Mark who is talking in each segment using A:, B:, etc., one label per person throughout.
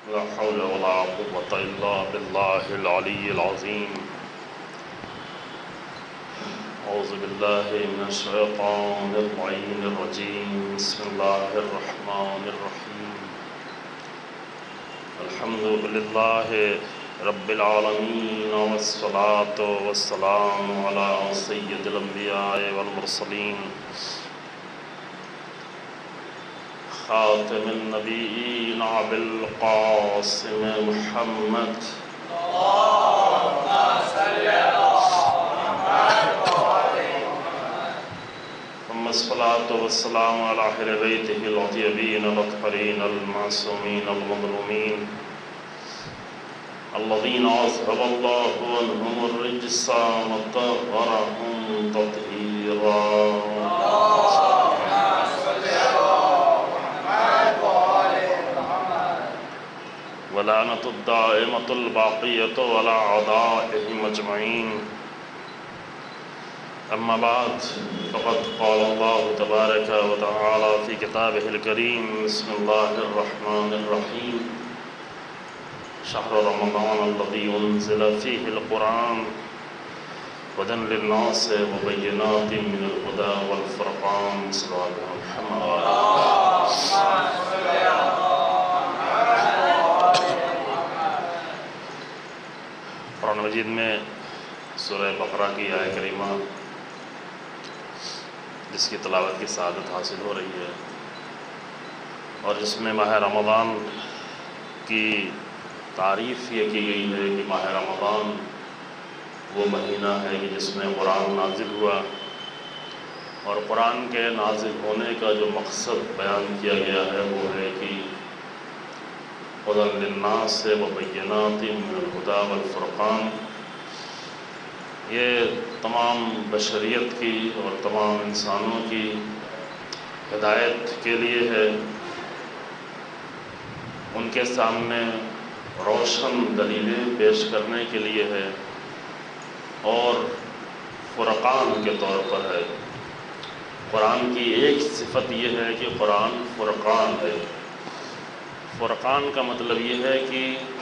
A: لا حول ولا قوة إلا بالله العلي العظيم. أعوذ بالله من الشيطان اللعين الرجيم. بسم الله الرحمن الرحيم. الحمد لله رب العالمين والصلاة والسلام على سيد الأنبياء والمرسلين خاتم النبيين أبي القاسم محمد
B: اللهم صل على محمد
A: ثم الصلاة والسلام على أهل بيته الطيبين الطاهرين المعصومين المظلومين الذين أذهب الله عنهم الرجس وطهرهم تطهيرا. ولعنة الدائمة الباقية على أعدائهم أجمعين. أما بعد فقد قال الله تبارك وتعالى في كتابه الكريم. بسم الله الرحمن الرحيم. شهر رمضان الذي أنزل فيه القرآن هدى للناس وبينات من الهدى والفرقان. صلى الله عليه محمد. قرآن مجید میں سورہ بقرہ کی آیت کریمہ جس کی تلاوت کی سعادت حاصل ہو رہی ہے اور جس میں ماہ رمضان کی تعریف یہ کی گئی ہے کہ ماہ رمضان وہ مہینہ ہے کہ جس میں قرآن نازل ہوا اور قرآن کے نازل ہونے کا جو مقصد بیان کیا گیا ہے وہ ہے کہ هدى للناس وبينات من الهدى والفرقان. یہ تمام بشریت کی اور تمام انسانوں کی ہدایت کے لیے ہے، ان کے سامنے روشن دلیلیں پیش کرنے کے لیے ہے اور فرقان کے طور پر ہے. قرآن کی ایک صفت یہ ہے کہ قرآن فرقان ہے. فرقان کا مطلب یہ ہے کہ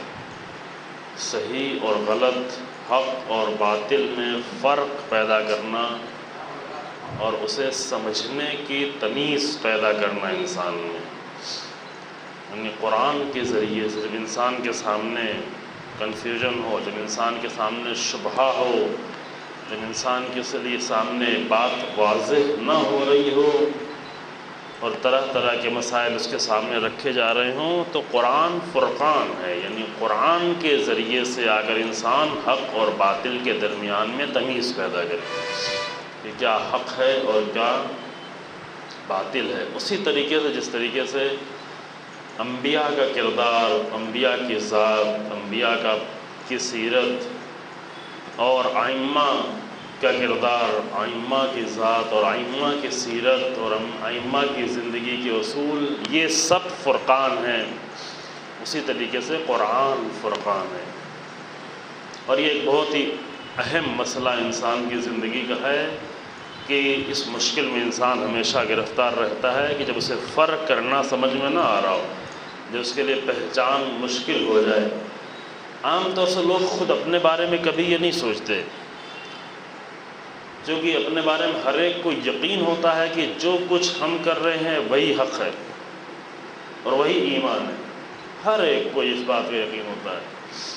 A: صحیح اور غلط، حق اور باطل میں فرق پیدا کرنا اور اسے سمجھنے کی تمیز پیدا کرنا انسان میں. یعنی قرآن کے ذریعے سے جب انسان کے سامنے کنفیوژن ہو، جب انسان کے سامنے شبہہ ہو، جب انسان کے لیے سامنے بات واضح نہ ہو رہی ہو اور طرح طرح کے مسائل اس کے سامنے رکھے جا رہے ہوں، تو قرآن فرقان ہے. یعنی قرآن کے ذریعے سے اگر انسان حق اور باطل کے درمیان میں تمیز پیدا کرے کہ کیا حق ہے اور کیا باطل ہے. اسی طریقے سے جس طریقے سے انبیاء کا کردار، انبیاء کی ذات، انبیاء کی سیرت اور ائمہ کا کردار، ائمہ کی ذات اور ائمہ کی سیرت اور ائمہ کی زندگی کے اصول، یہ سب فرقان ہیں. اسی طریقے سے قرآن فرقان ہے. اور یہ ایک بہت ہی اہم مسئلہ انسان کی زندگی کا ہے کہ اس مشکل میں انسان ہمیشہ گرفتار رہتا ہے کہ جب اسے فرق کرنا سمجھ میں نہ آ رہا ہو، جب اس کے لیے پہچان مشکل ہو جائے. عام طور سے لوگ خود اپنے بارے میں کبھی یہ نہیں سوچتے، کیونکہ اپنے بارے میں ہر ایک کو یقین ہوتا ہے کہ جو کچھ ہم کر رہے ہیں وہی حق ہے اور وہی ایمان ہے. ہر ایک کو اس بات کا یقین ہوتا ہے.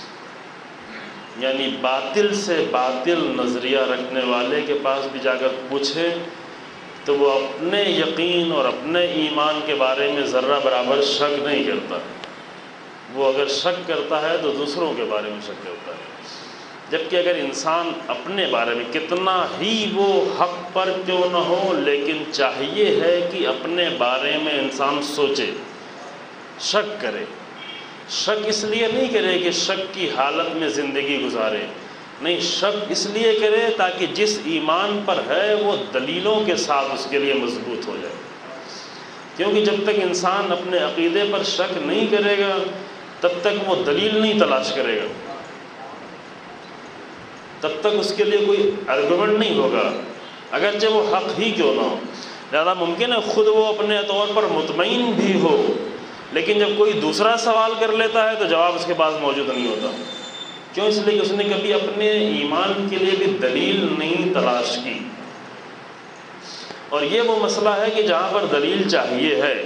A: یعنی باطل سے باطل نظریہ رکھنے والے کے پاس بھی جا کر پوچھے تو وہ اپنے یقین اور اپنے ایمان کے بارے میں ذرہ برابر شک نہیں کرتا. وہ اگر شک کرتا ہے تو دوسروں کے بارے میں شک کرتا ہے. جبکہ اگر انسان اپنے بارے میں کتنا ہی وہ حق پر کیوں نہ ہو، لیکن چاہیے ہے کہ اپنے بارے میں انسان سوچے، شک کرے. شک اس لیے نہیں کرے کہ شک کی حالت میں زندگی گزارے، نہیں، شک اس لیے کرے تاکہ جس ایمان پر ہے وہ دلیلوں کے ساتھ اس کے لیے مضبوط ہو جائے. کیونکہ جب تک انسان اپنے عقیدے پر شک نہیں کرے گا تب تک وہ دلیل نہیں تلاش کرے گا، تب تک اس کے لیے کوئی آرگومنٹ نہیں ہوگا، اگرچہ وہ حق ہی کیوں نہ ہو. لہذا ممکن ہے خود وہ اپنے طور پر مطمئن بھی ہو لیکن جب کوئی دوسرا سوال کر لیتا ہے تو جواب اس کے پاس موجود نہیں ہوتا. کیوں؟ اس لیے کہ اس نے کبھی اپنے ایمان کے لیے بھی دلیل نہیں تلاش کی. اور یہ وہ مسئلہ ہے کہ جہاں پر دلیل چاہیے ہے،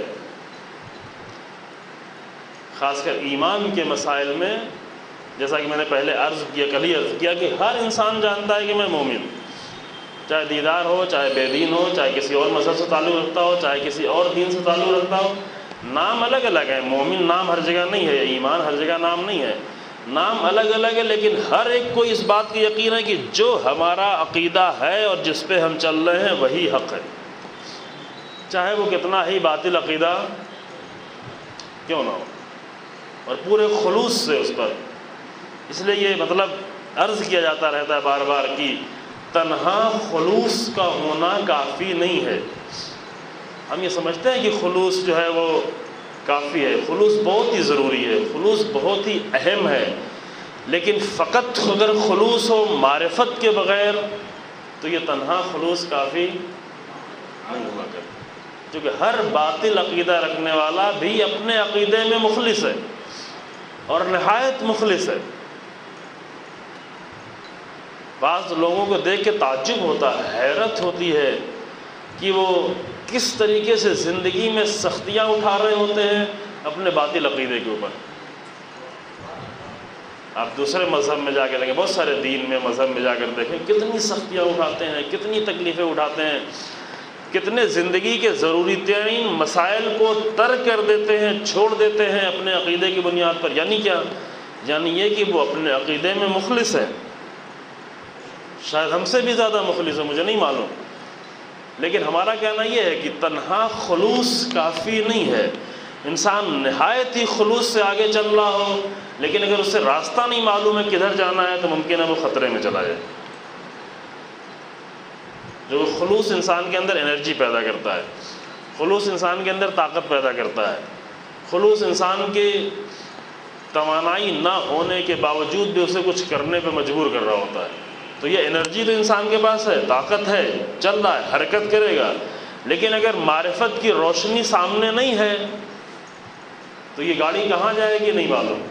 A: خاص کر ایمان کے مسائل میں، جیسا کہ میں نے پہلے کل ہی عرض کیا کہ ہر انسان جانتا ہے کہ میں مومن، چاہے دیدار ہو، چاہے بے دین ہو، چاہے کسی اور مذہب سے تعلق رکھتا ہو، چاہے کسی اور دین سے تعلق رکھتا ہو. نام الگ الگ ہے، مومن نام ہر جگہ نہیں ہے، ایمان ہر جگہ نام نہیں ہے، نام الگ الگ ہے، لیکن ہر ایک کو اس بات کی یقین ہے کہ جو ہمارا عقیدہ ہے اور جس پہ ہم چل رہے ہیں وہی حق ہے، چاہے وہ کتنا ہی باطل عقیدہ کیوں نہ ہو، اور پورے خلوص سے اس پر. اس لیے یہ مطلب عرض کیا جاتا رہتا ہے بار بار کہ تنہا خلوص کا ہونا کافی نہیں ہے. ہم یہ سمجھتے ہیں کہ خلوص جو ہے وہ کافی ہے، خلوص بہت ہی ضروری ہے، خلوص بہت ہی اہم ہے، لیکن فقط اگر خلوص ہو معرفت کے بغیر تو یہ تنہا خلوص کافی نہیں ہوا کرتا. کیونکہ ہر باطل عقیدہ رکھنے والا بھی اپنے عقیدے میں مخلص ہے اور نہایت مخلص ہے. بعض لوگوں کو دیکھ کے تعجب ہوتا ہے، حیرت ہوتی ہے کہ وہ کس طریقے سے زندگی میں سختیاں اٹھا رہے ہوتے ہیں اپنے باطل عقیدے کے اوپر. آپ دوسرے مذہب میں جا کے دیکھیں، بہت سارے دین میں مذہب میں جا کر دیکھیں کتنی سختیاں اٹھاتے ہیں، کتنی تکلیفیں اٹھاتے ہیں، کتنے زندگی کے ضروری ترین مسائل کو ترک کر دیتے ہیں، چھوڑ دیتے ہیں اپنے عقیدے کی بنیاد پر. یعنی کیا؟ یعنی یہ کہ وہ اپنے عقیدے میں مخلص ہے، شاید ہم سے بھی زیادہ مخلص ہے، مجھے نہیں معلوم. لیکن ہمارا کہنا یہ ہے کہ تنہا خلوص کافی نہیں ہے. انسان نہایت ہی خلوص سے آگے چل رہا ہو، لیکن اگر اسے راستہ نہیں معلوم ہے کدھر جانا ہے تو ممکن ہے وہ خطرے میں چلا جائے. جو خلوص انسان کے اندر انرجی پیدا کرتا ہے، خلوص انسان کے اندر طاقت پیدا کرتا ہے، خلوص انسان کے توانائی نہ ہونے کے باوجود بھی اسے کچھ کرنے پہ مجبور کر رہا ہوتا ہے. تو یہ انرجی تو انسان کے پاس ہے، طاقت ہے، چل رہا ہے، حرکت کرے گا. لیکن اگر معرفت کی روشنی سامنے نہیں ہے تو یہ گاڑی کہاں جائے گی نہیں معلوم،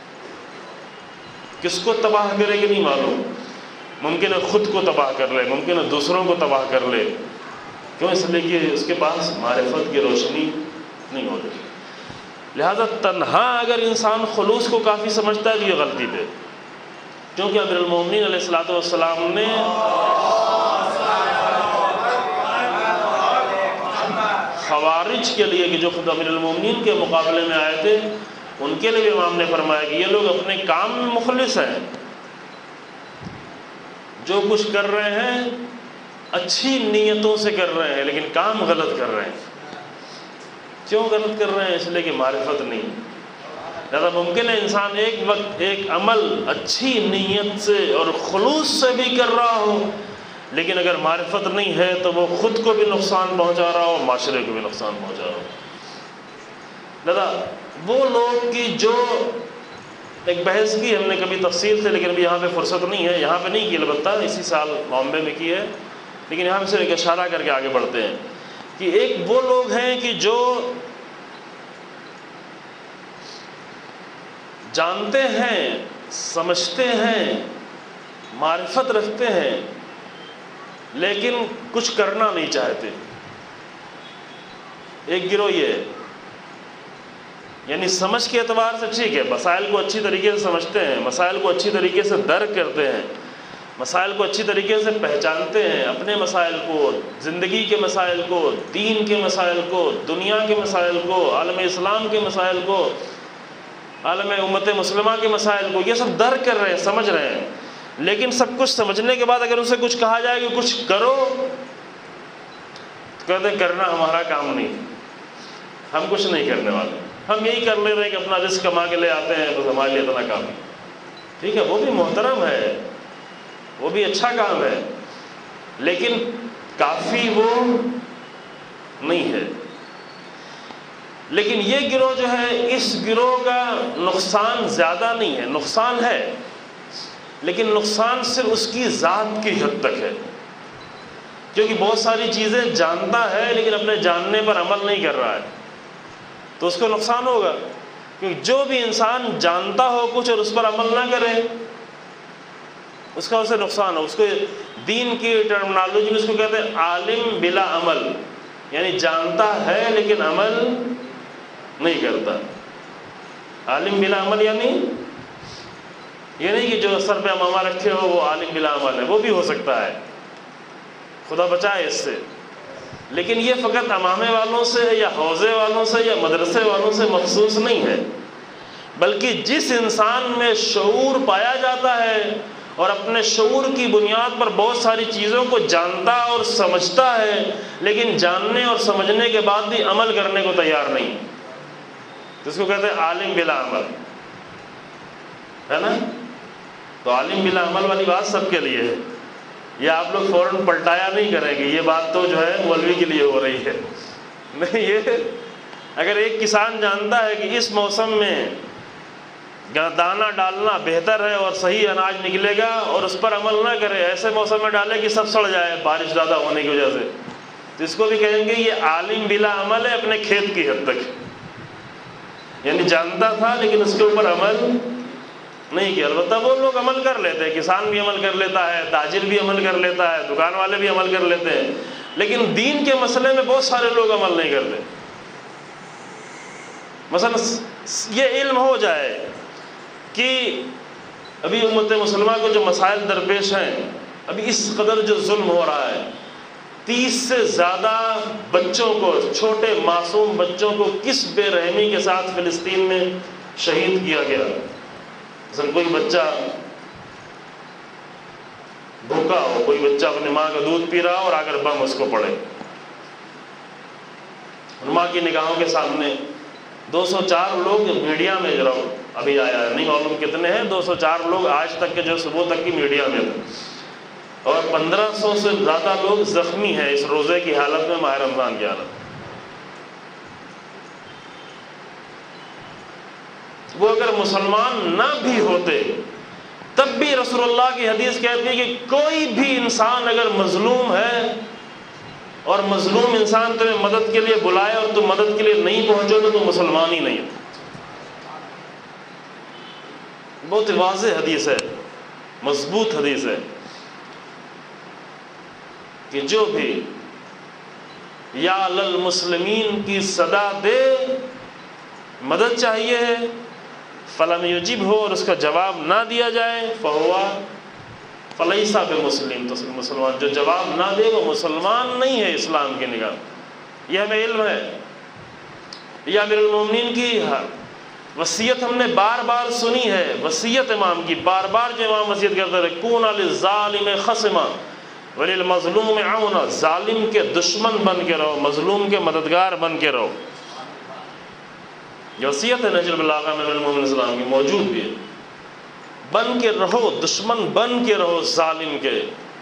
A: کس کو تباہ کرے گی نہیں معلوم. ممکن ہے خود کو تباہ کر لے، ممکن ہے دوسروں کو تباہ کر لے. کیوں؟ اس لیے کہ اس کے پاس معرفت کی روشنی نہیں ہو رہی. لہذا تنہا اگر انسان خلوص کو کافی سمجھتا ہے تو یہ غلطی پہ، کیونکہ امیر المومنین علیہ الصلوۃ والسلام نے خوارج کے لیے کہ جو خود امیر المومنین کے مقابلے میں آئے تھے، ان کے لیے بھی امام نے فرمایا کہ یہ لوگ اپنے کام میں مخلص ہیں، جو کچھ کر رہے ہیں اچھی نیتوں سے کر رہے ہیں لیکن کام غلط کر رہے ہیں. کیوں غلط کر رہے ہیں؟ اس لیے کہ معرفت نہیں. لہذا ممکن ہے انسان ایک وقت ایک عمل اچھی نیت سے اور خلوص سے بھی کر رہا ہو، لیکن اگر معرفت نہیں ہے تو وہ خود کو بھی نقصان پہنچا رہا ہو، معاشرے کو بھی نقصان پہنچا رہا ہو. لہذا وہ لوگ کی جو ایک بحث کی ہم نے کبھی تفصیل سے، لیکن ابھی یہاں پہ فرصت نہیں ہے، یہاں پہ نہیں کی، البتہ اسی سال بامبے میں کی ہے، لیکن یہاں سے ایک اشارہ کر کے آگے بڑھتے ہیں کہ ایک وہ لوگ ہیں کہ جو جانتے ہیں، سمجھتے ہیں، معرفت رکھتے ہیں، لیکن کچھ کرنا نہیں چاہتے. ایک گروہ یہ ہے، یعنی سمجھ کے اعتبار سے ٹھیک ہے، مسائل کو اچھی طریقے سے سمجھتے ہیں، مسائل کو اچھی طریقے سے درک کرتے ہیں، مسائل کو اچھی طریقے سے پہچانتے ہیں، اپنے مسائل کو، زندگی کے مسائل کو، دین کے مسائل کو، دنیا کے مسائل کو، عالم اسلام کے مسائل کو، عالم امت مسلمہ کے مسائل کو، یہ سب درک کر رہے ہیں، سمجھ رہے ہیں. لیکن سب کچھ سمجھنے کے بعد اگر اسے کچھ کہا جائے کہ کچھ کرو تو کہتے ہیں کرنا ہمارا کام نہیں، ہم کچھ نہیں کرنے والے، ہم یہی کر لے رہے ہیں کہ اپنا رزق کما کے لے آتے ہیں، بس ہمارے لیے اتنا کام ہے. ٹھیک ہے، وہ بھی محترم ہے، وہ بھی اچھا کام ہے، لیکن کافی وہ نہیں ہے. لیکن یہ گروہ جو ہے، اس گروہ کا نقصان زیادہ نہیں ہے، نقصان ہے لیکن نقصان صرف اس کی ذات کی حد تک ہے، کیونکہ بہت ساری چیزیں جانتا ہے لیکن اپنے جاننے پر عمل نہیں کر رہا ہے. تو اس کو نقصان ہوگا، کیونکہ جو بھی انسان جانتا ہو کچھ اور اس پر عمل نہ کرے اس کا اسے نقصان ہو۔ اس کو دین کی ٹرمنالوجی میں اس کو کہتے ہیں عالم بلا عمل، یعنی جانتا ہے لیکن عمل نہیں کرتا۔ عالم بلا عمل یعنی یہ نہیں کہ جو سر پہ امامہ رکھے ہو وہ عالم بلا عمل ہے، وہ بھی ہو سکتا ہے، خدا بچائے اس سے، لیکن یہ فقط امامے والوں سے یا حوزے والوں سے یا مدرسے والوں سے مخصوص نہیں ہے، بلکہ جس انسان میں شعور پایا جاتا ہے اور اپنے شعور کی بنیاد پر بہت ساری چیزوں کو جانتا اور سمجھتا ہے، لیکن جاننے اور سمجھنے کے بعد بھی عمل کرنے کو تیار نہیں، جس کو کہتے ہیں عالم بلا عمل، ہے نا؟ تو عالم بلا عمل والی بات سب کے لیے ہے، یہ آپ لوگ فوراً پلٹایا نہیں کریں گے، یہ بات تو جو ہے مولوی کے لیے ہو رہی ہے، نہیں، یہ اگر ایک کسان جانتا ہے کہ اس موسم میں دانہ ڈالنا بہتر ہے اور صحیح اناج نکلے گا اور اس پر عمل نہ کرے، ایسے موسم میں ڈالے کہ سب سڑ جائے بارش زیادہ ہونے کی وجہ سے، تو اس کو بھی کہیں گے یہ عالم بلا عمل ہے اپنے کھیت کی حد تک، یعنی جانتا تھا لیکن اس کے اوپر عمل نہیں کیا۔ البتہ وہ لوگ عمل کر لیتے ہیں، کسان بھی عمل کر لیتا ہے، تاجر بھی عمل کر لیتا ہے، دکان والے بھی عمل کر لیتے ہیں، لیکن دین کے مسئلے میں بہت سارے لوگ عمل نہیں کرتے۔ مثلا یہ علم ہو جائے کہ ابھی امت مسلمہ کو جو مسائل درپیش ہیں، ابھی اس قدر جو ظلم ہو رہا ہے، 30 سے زیادہ بچوں کو، چھوٹے معصوم بچوں کو کس بے رحمی کے ساتھ فلسطین میں شہید کیا گیا۔ مثلا کوئی بچہ بھوکا ہو، کوئی بچہ اپنی ماں کا دودھ پی رہا ہو اور آ کر بم اس کو پڑے، ماں کی نگاہوں کے سامنے 204 لوگ میڈیا میں جو ابھی آیا ہے، نہیں معلوم کتنے ہیں، 204 لوگ آج تک کے جو صبح تک کی میڈیا میں تھے، اور 1500 سے زیادہ لوگ زخمی ہیں اس روزے کی حالت میں، ماہ رمضان کی حالت۔ وہ اگر مسلمان نہ بھی ہوتے تب بھی رسول اللہ کی حدیث کہتی ہے کہ کوئی بھی انسان اگر مظلوم ہے اور مظلوم انسان تمہیں مدد کے لیے بلائے اور تم مدد کے لیے نہیں پہنچو تو تم مسلمان ہی نہیں ہو۔ بہت واضح حدیث ہے، مضبوط حدیث ہے کہ جو بھی یا للمسلمین کی صدا دے، مدد چاہیے ہے، فلم یجب ہو اور اس کا جواب نہ دیا جائے، فہوا فلیسا بمسلم، تو مسلمان جو جواب نہ دے وہ مسلمان نہیں ہے اسلام کی نگاہ۔ یہ ہمیں علم ہے، یہ امیر المومنین کی وصیت ہم نے بار بار سنی ہے، وصیت امام کی بار بار جو امام وصیت کرتے رہے، کون للظالم خصما وللمظلوم عونا، ظالم کے دشمن بن کے رہو، مظلوم کے مددگار بن کے رہو۔ یہ وصیت ہے نہج البلاغہ میں امیر المومنین السلام کی، موجود بھی ہے، بن کے رہو، دشمن بن کے رہو ظالم کے۔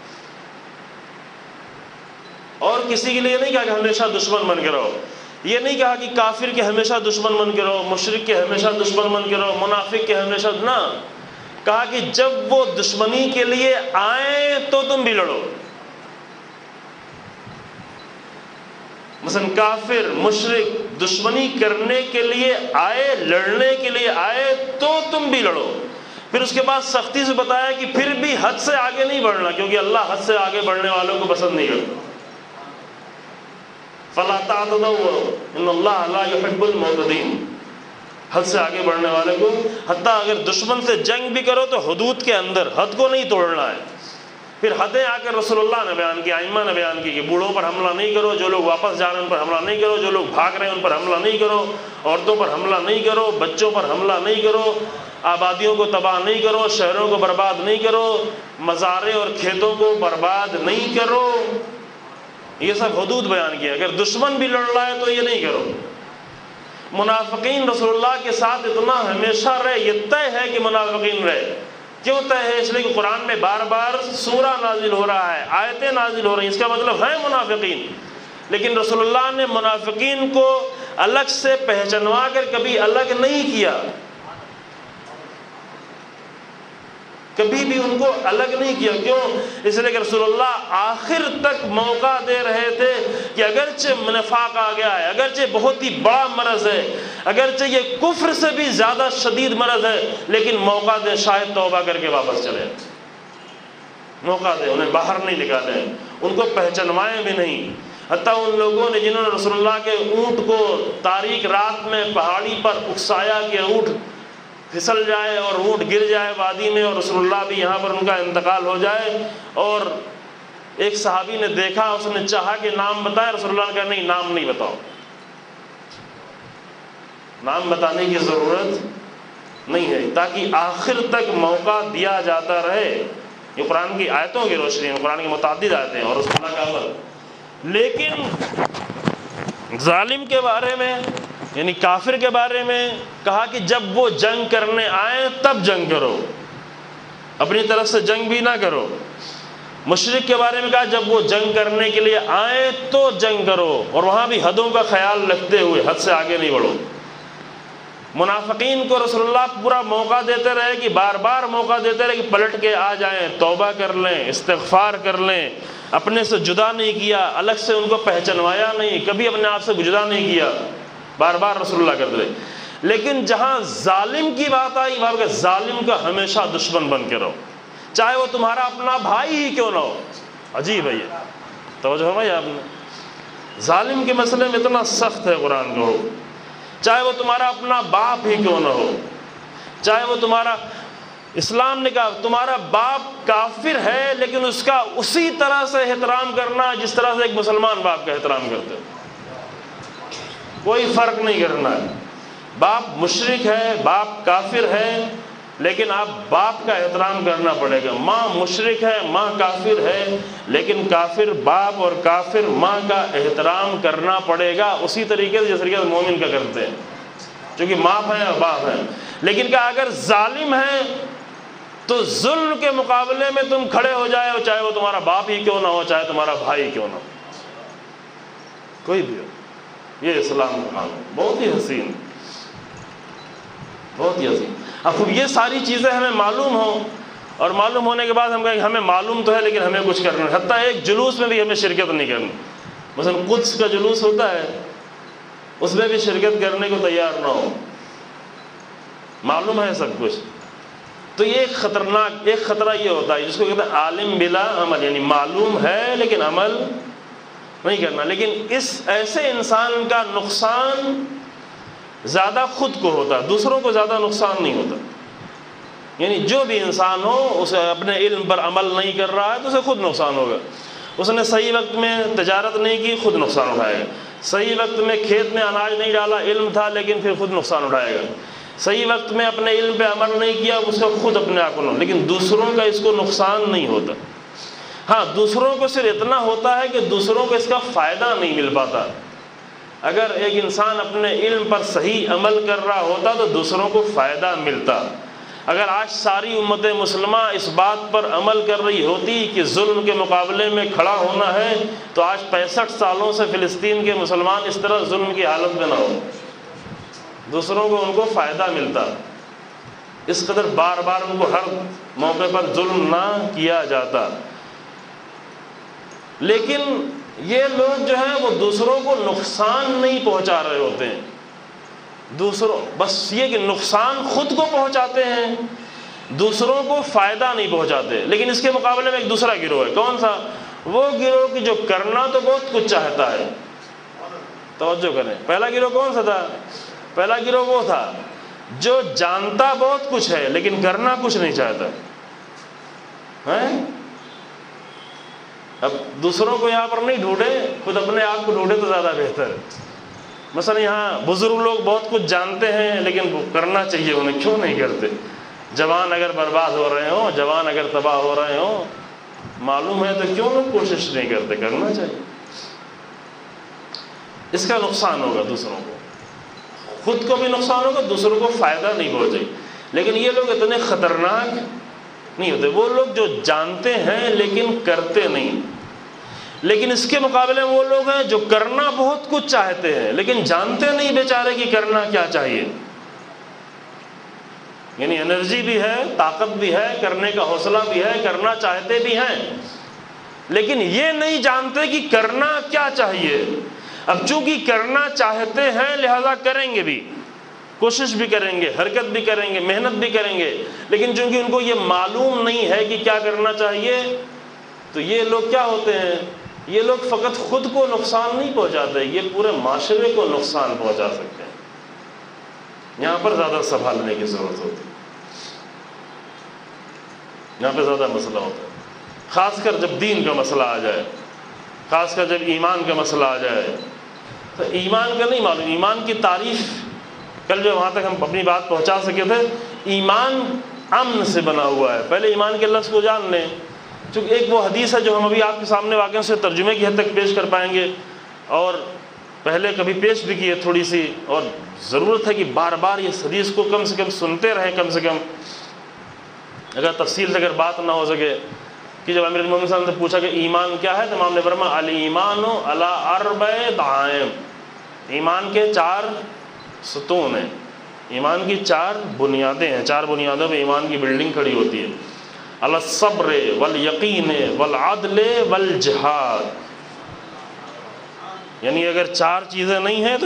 A: اور کسی کے لیے نہیں کہا کہ ہمیشہ دشمن بن کے رہو، یہ نہیں کہا کہ کافر کے ہمیشہ دشمن بن کے رہو، مشرک کے ہمیشہ دشمن بن کے رہو، منافق کے ہمیشہ نہ، کہا کہ جب وہ دشمنی کے لیے آئیں تو تم بھی لڑو۔ مثلا کافر مشرک دشمنی کرنے کے لیے آئے، لڑنے کے لیے آئے تو تم بھی لڑو۔ پھر اس کے بعد سختی سے بتایا کہ پھر بھی حد سے آگے نہیں بڑھنا، کیونکہ اللہ حد سے آگے بڑھنے والوں کو پسند نہیں کرتا۔ فَلَا تَعْتَدُوا إِنَّ اللَّهَ لَا يُحِبُّ الْمُعْتَدِينَ، حد سے آگے بڑھنے والے کو، حتیٰ اگر دشمن سے جنگ بھی کرو تو حدود کے اندر، حد کو نہیں توڑنا ہے۔ پھر حدیں آ کر رسول اللہ نے بیان کی، ائمہ نے بیان کی کہ بوڑھوں پر حملہ نہیں کرو، جو لوگ واپس جا رہے ہیں ان پر حملہ نہیں کرو، جو لوگ بھاگ رہے ہیں ان پر حملہ نہیں کرو، عورتوں پر حملہ نہیں کرو، بچوں پر حملہ نہیں کرو، آبادیوں کو تباہ نہیں کرو، شہروں کو برباد نہیں کرو، مزارے اور کھیتوں کو برباد نہیں کرو۔ یہ سب حدود بیان کیا، اگر دشمن بھی لڑ رہا ہے تو یہ نہیں کرو۔ منافقین رسول اللہ کے ساتھ اتنا ہمیشہ رہے، یہ طے ہے کہ منافقین رہے۔ کیوں طے ہے؟ اس لیے کہ قرآن میں بار بار سورہ نازل ہو رہا ہے، آیتیں نازل ہو رہی ہیں، اس کا مطلب ہے منافقین۔ لیکن رسول اللہ نے منافقین کو الگ سے پہچنوا کر کبھی الگ نہیں کیا، کبھی بھی ان کو الگ نہیں کیا. کیوں؟ اس لیے کہ رسول اللہ آخر تک موقع دے رہے تھے کہ اگرچہ نفاق آ گیا ہے، اگرچہ بہت ہی بڑا مرض ہے، اگرچہ یہ کفر سے بھی زیادہ شدید مرض ہے، لیکن موقع دے، شاید توبہ کر کے واپس چلے. موقع دے، انہیں باہر نہیں نکالے، ان کو پہچنوائیں بھی نہیں. حتیٰ ان لوگوں نے جنہوں نے رسول اللہ کے اونٹ کو تاریک رات میں پہاڑی پر اکسایا کہ اونٹ پھسل جائے اور اونٹ گر جائے وادی میں اور رسول اللہ بھی یہاں پر ان کا انتقال ہو جائے. اور ایک صحابی نے دیکھا، اس نے چاہا کہ نام بتائیں، رسول اللہ نے کہا نہیں، نام نہیں بتاؤ، نام بتانے کی ضرورت نہیں ہے، تاکہ آخر تک موقع دیا جاتا رہے. یہ قرآن کی آیتوں کی روشنی میں، قرآن کی متعدد آیتیں ہیں اور رسول اللہ کا عمل. لیکن ظالم کے بارے میں، یعنی کافر کے بارے میں کہا کہ جب وہ جنگ کرنے آئیں تب جنگ کرو، اپنی طرف سے جنگ بھی نہ کرو. مشرک کے بارے میں کہا جب وہ جنگ کرنے کے لیے آئیں تو جنگ کرو، اور وہاں بھی حدوں کا خیال رکھتے ہوئے، حد سے آگے نہیں بڑھو. منافقین کو رسول اللہ پورا موقع دیتے رہے کہ بار بار موقع دیتے رہے کہ پلٹ کے آ جائیں، توبہ کر لیں، استغفار کر لیں. اپنے سے جدا نہیں کیا، الگ سے ان کو پہچنوایا نہیں، کبھی اپنے آپ سے جدا نہیں کیا، بار بار رسول اللہ کرتے رہے. لیکن جہاں ظالم کی بات آئی، وہاں کہ ظالم کا ہمیشہ دشمن بن کے رہو، چاہے وہ تمہارا اپنا بھائی ہی کیوں نہ ہو. عجیب ہے یہ، توجہ فرمائی آپ نے. ظالم کے مسئلے میں اتنا سخت ہے قرآن کا، چاہے وہ تمہارا اپنا باپ ہی کیوں نہ ہو، چاہے وہ تمہارا، اسلام نے کہا تمہارا باپ کافر ہے لیکن اس کا اسی طرح سے احترام کرنا جس طرح سے ایک مسلمان باپ کا احترام کرتے، کوئی فرق نہیں کرنا ہے. باپ مشرک ہے، باپ کافر ہے، لیکن آپ باپ کا احترام کرنا پڑے گا. ماں مشرک ہے، ماں کافر ہے، لیکن کافر باپ اور کافر ماں کا احترام کرنا پڑے گا اسی طریقے سے جس طریقے سے مومن کا کرتے ہیں، چونکہ ماں ہے اور باپ ہے. لیکن کہ اگر ظالم ہے تو ظلم کے مقابلے میں تم کھڑے ہو جائے، چاہے وہ تمہارا باپ ہی کیوں نہ ہو، چاہے تمہارا بھائی کیوں نہ ہو، کوئی بھی ہو. یہ اسلام کا قانون بہت ہی حسین، بہت ہی حسین. اب یہ ساری چیزیں ہمیں معلوم ہوں، اور معلوم ہونے کے بعد ہم کہیں ہمیں معلوم تو ہے لیکن ہمیں کچھ کرنا ہے. حتیٰ ایک جلوس میں بھی ہمیں شرکت نہیں کرنی. مثلا قدس کا جلوس ہوتا ہے، اس میں بھی شرکت کرنے کو تیار نہ ہو، معلوم ہے سب کچھ. تو یہ ایک خطرناک، ایک خطرہ یہ ہوتا ہے جس کو کہتے ہیں عالم بلا عمل، یعنی معلوم ہے لیکن عمل نہیں کرنا. لیکن اس ایسے انسان کا نقصان زیادہ خود کو ہوتا ہے، دوسروں کو زیادہ نقصان نہیں ہوتا. یعنی جو بھی انسان ہو، اسے اپنے علم پر عمل نہیں کر رہا ہے تو اسے خود نقصان ہوگا. اس نے صحیح وقت میں تجارت نہیں کی، خود نقصان اٹھائے گا. صحیح وقت میں کھیت میں اناج نہیں ڈالا، علم تھا لیکن پھر خود نقصان اٹھائے گا. صحیح وقت میں اپنے علم پہ عمل نہیں کیا، اس کو خود اپنے آپ کو، لیکن دوسروں کا اس کو نقصان نہیں ہوتا. ہاں، دوسروں کو صرف اتنا ہوتا ہے کہ دوسروں کو اس کا فائدہ نہیں مل پاتا. اگر ایک انسان اپنے علم پر صحیح عمل کر رہا ہوتا تو دوسروں کو فائدہ ملتا. اگر آج ساری امت مسلمہ اس بات پر عمل کر رہی ہوتی کہ ظلم کے مقابلے میں کھڑا ہونا ہے، تو آج 65 سالوں سے فلسطین کے مسلمان اس طرح ظلم کی حالت میں نہ ہو، دوسروں کو ان کو فائدہ ملتا. اس قدر بار بار ان کو ہر موقع پر ظلم نہ کیا جاتا. لیکن یہ لوگ جو ہیں وہ دوسروں کو نقصان نہیں پہنچا رہے ہوتے ہیں، دوسروں بس یہ کہ نقصان خود کو پہنچاتے ہیں، دوسروں کو فائدہ نہیں پہنچاتے. لیکن اس کے مقابلے میں ایک دوسرا گروہ ہے. کون سا؟ وہ گروہ کہ جو کرنا تو بہت کچھ چاہتا ہے. توجہ کریں، پہلا گروہ کون سا تھا؟ پہلا گروہ وہ تھا جو جانتا بہت کچھ ہے لیکن کرنا کچھ نہیں چاہتا ہے. اب دوسروں کو یہاں پر نہیں ڈھونڈے، خود اپنے آپ کو ڈھونڈے تو زیادہ بہتر ہے. مثلا یہاں بزرگ لوگ بہت کچھ جانتے ہیں لیکن وہ کرنا چاہیے انہیں، کیوں نہیں کرتے؟ جوان اگر برباد ہو رہے ہوں، جوان اگر تباہ ہو رہے ہوں، معلوم ہے تو کیوں لوگ کوشش نہیں کرتے؟ کرنا چاہیے. اس کا نقصان ہوگا دوسروں کو، خود کو بھی نقصان ہوگا، دوسروں کو فائدہ نہیں پہنچے. لیکن یہ لوگ اتنے خطرناک نہیں ہوتے، وہ لوگ جو جانتے ہیں لیکن کرتے نہیں. لیکن اس کے مقابلے میں وہ لوگ ہیں جو کرنا بہت کچھ چاہتے ہیں لیکن جانتے نہیں بیچارے کہ کرنا کیا چاہیے. یعنی انرجی بھی ہے، طاقت بھی ہے، کرنے کا حوصلہ بھی ہے، کرنا چاہتے بھی ہیں، لیکن یہ نہیں جانتے کہ کرنا کیا چاہیے۔ اب چونکہ کرنا چاہتے ہیں لہذا کریں گے بھی، کوشش بھی کریں گے، حرکت بھی کریں گے، محنت بھی کریں گے، لیکن چونکہ ان کو یہ معلوم نہیں ہے کہ کیا کرنا چاہیے، تو یہ لوگ کیا ہوتے ہیں؟ یہ لوگ فقط خود کو نقصان نہیں پہنچاتے، یہ پورے معاشرے کو نقصان پہنچا سکتے ہیں۔ یہاں پر زیادہ سنبھالنے کی ضرورت ہوتی ہے، یہاں پہ زیادہ مسئلہ ہوتا ہے، خاص کر جب دین کا مسئلہ آ جائے، خاص کر جب ایمان کا مسئلہ آ جائے۔ تو ایمان کا نہیں معلوم، ایمان کی تعریف کل جو وہاں تک ہم اپنی بات پہنچا سکے تھے، ایمان امن سے بنا ہوا ہے۔ پہلے ایمان کے لفظ کو جان لیں، چونکہ ایک وہ حدیث ہے جو ہم ابھی آپ کے سامنے واقعہ سے ترجمے کی حد تک پیش کر پائیں گے، اور پہلے کبھی پیش بھی کی ہے تھوڑی سی، اور ضرورت ہے کہ بار بار اس حدیث کو کم سے کم سنتے رہیں، کم سے کم اگر تفصیل سے اگر بات نہ ہو سکے، کہ جب امیر المومنین صلی اللہ علیہ وسلم سے پوچھا کہ ایمان کیا ہے تو امام نے فرمایا الایمان علی اربع دعائم، ایمان کے 4 ستون ہیں، ایمان کی 4 بنیادیں ہیں، 4 بنیادوں پہ ایمان کی بلڈنگ کھڑی ہوتی ہے۔ علی الصبر والیقین والعدل والجہاد، یعنی اگر 4 چیزیں نہیں ہیں تو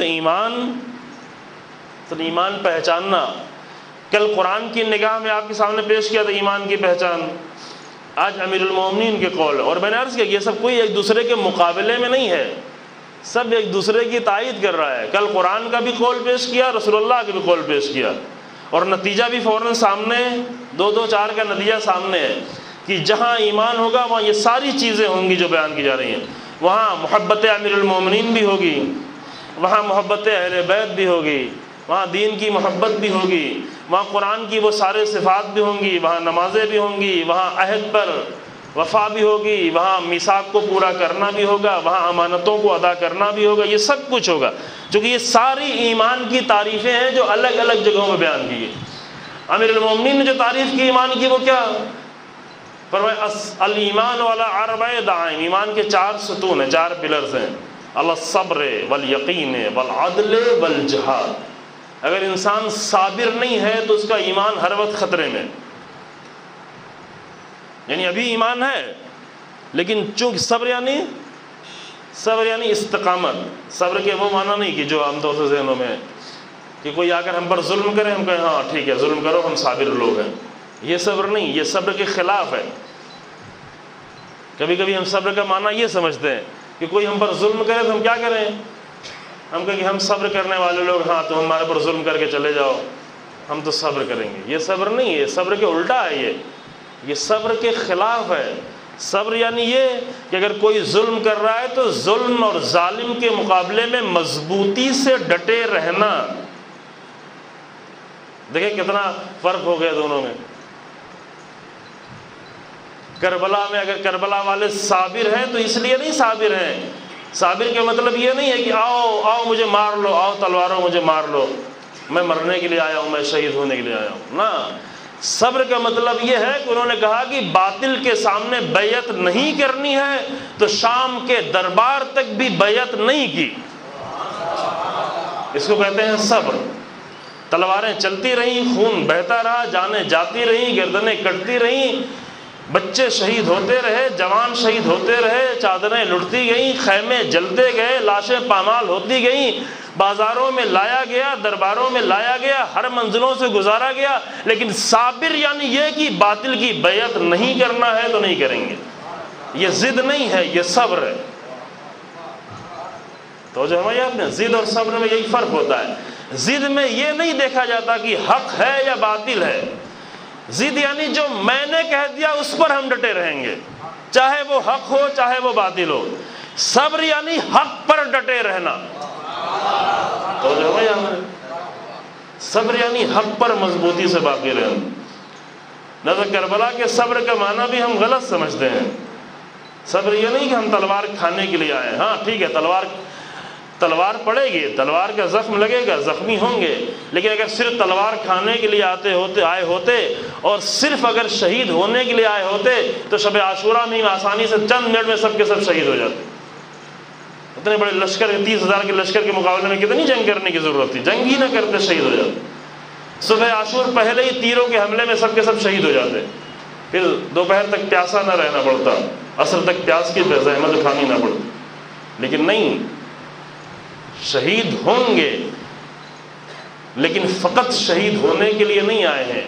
A: ایمان پہچاننا، کل قرآن کی نگاہ میں آپ کے سامنے پیش کیا تھا ایمان کی پہچان، آج امیر المومنین کے قول، اور میں نے عرض کیا یہ سب کوئی ایک دوسرے کے مقابلے میں نہیں ہے، سب ایک دوسرے کی تائید کر رہا ہے۔ کل قرآن کا بھی قول پیش کیا، رسول اللہ کا بھی قول پیش کیا، اور نتیجہ بھی فوراً سامنے، 2-2-4 کا نتیجہ سامنے ہے کہ جہاں ایمان ہوگا وہاں یہ ساری چیزیں ہوں گی جو بیان کی جا رہی ہیں، وہاں محبت امیر المومنین بھی ہوگی، وہاں محبت اہل بیت بھی ہوگی، وہاں دین کی محبت بھی ہوگی، وہاں قرآن کی وہ سارے صفات بھی ہوں گی، وہاں نمازیں بھی ہوں گی، وہاں عہد پر وفا بھی ہوگی، وہاں میثاق کو پورا کرنا بھی ہوگا، وہاں امانتوں کو ادا کرنا بھی ہوگا، یہ سب کچھ ہوگا، چونکہ یہ ساری ایمان کی تعریفیں ہیں جو الگ الگ جگہوں میں بیان کی گئی۔ امیر المومنین نے جو تعریف کی ایمان کی وہ کیا فرمایا؟ الایمان علی اربع دعائم، ایمان کے 4 ستون ہیں، 4 پلرز ہیں، علی الصبر والیقین والعدل والجہاد۔ اگر انسان صابر نہیں ہے تو اس کا ایمان ہر وقت خطرے میں، یعنی ابھی ایمان ہے لیکن چونکہ صبر یعنی استقامت، صبر کے وہ معنی نہیں کہ جو عام طور سے ذہنوں میں ہے کہ کوئی آ کر ہم پر ظلم کرے ہم کہیں ہاں ٹھیک ہے ظلم کرو ہم صابر لوگ ہیں، یہ صبر نہیں، یہ صبر کے خلاف ہے۔ کبھی کبھی ہم صبر کا معنی یہ سمجھتے ہیں کہ کوئی ہم پر ظلم کرے تو ہم کیا کریں، ہم کہیں کہ ہم صبر کرنے والے لوگ، ہاں تو ہمارے پر ظلم کر کے چلے جاؤ، ہم تو صبر کریں گے۔ یہ صبر نہیں ہے، صبر کے الٹا ہے، یہ صبر کے خلاف ہے۔ صبر یعنی یہ کہ اگر کوئی ظلم کر رہا ہے تو ظلم اور ظالم کے مقابلے میں مضبوطی سے ڈٹے رہنا۔ دیکھیں کتنا فرق ہو گیا دونوں میں۔ کربلا میں اگر کربلا والے صابر ہیں تو اس لیے نہیں صابر ہیں، صابر کا مطلب یہ نہیں ہے کہ آؤ مجھے مار لو، آؤ تلواروں مجھے مار لو، میں مرنے کے لیے آیا ہوں، میں شہید ہونے کے لیے آیا ہوں، نہ۔ صبر کا مطلب یہ ہے کہ انہوں نے کہا کہ باطل کے سامنے بیعت نہیں کرنی ہے تو شام کے دربار تک بھی بیعت نہیں کی، اس کو کہتے ہیں صبر۔ تلواریں چلتی رہیں، خون بہتا رہا، جانیں جاتی رہیں، گردنیں کٹتی رہیں، بچے شہید ہوتے رہے، جوان شہید ہوتے رہے، چادریں لٹتی گئیں، خیمے جلتے گئے، لاشیں پامال ہوتی گئیں، بازاروں میں لایا گیا، درباروں میں لایا گیا، ہر منزلوں سے گزارا گیا، لیکن صابر یعنی یہ کہ باطل کی بیعت نہیں کرنا ہے تو نہیں کریں گے۔ یہ ضد نہیں ہے، یہ صبر ہے۔ تو جو ہمارے آپ نے ضد اور صبر میں یہی فرق ہوتا ہے۔ ضد میں یہ نہیں دیکھا جاتا کہ حق ہے یا باطل ہے، ضد یعنی جو میں نے کہہ دیا اس پر ہم ڈٹے رہیں گے، چاہے وہ حق ہو چاہے وہ باطل ہو۔ صبر یعنی حق پر ڈٹے رہنا، تو جو ہے ہمیں صبر یعنی حق پر مضبوطی سے باقی رہنا۔ نظر کربلا کے صبر کا معنی بھی ہم غلط سمجھتے ہیں۔ صبر یہ نہیں کہ ہم تلوار کھانے کے لیے آئے، ہاں ٹھیک ہے تلوار پڑے گی، تلوار کا زخم لگے گا، زخمی ہوں گے، لیکن اگر صرف تلوار کھانے کے لیے آئے ہوتے اور صرف اگر شہید ہونے کے لیے آئے ہوتے تو شب عاشوراء میں آسانی سے چند منٹ میں سب کے سب شہید ہو جاتے۔ اتنے بڑے لشکر 30,000 کے لشکر کے مقابلے میں کتنی جنگ کرنے کی ضرورت تھی، جنگ ہی نہ کرتے شہید ہو جاتے۔ صبح عاشور پہلے ہی تیروں کے حملے میں سب کے سب شہید ہو جاتے، پھر دوپہر تک پیاسا نہ رہنا پڑتا، عصر تک پیاس کی زحمت اٹھانی نہ پڑتی. لیکن نہیں، شہید ہوں گے لیکن فقط شہید ہونے کے لیے نہیں آئے ہیں.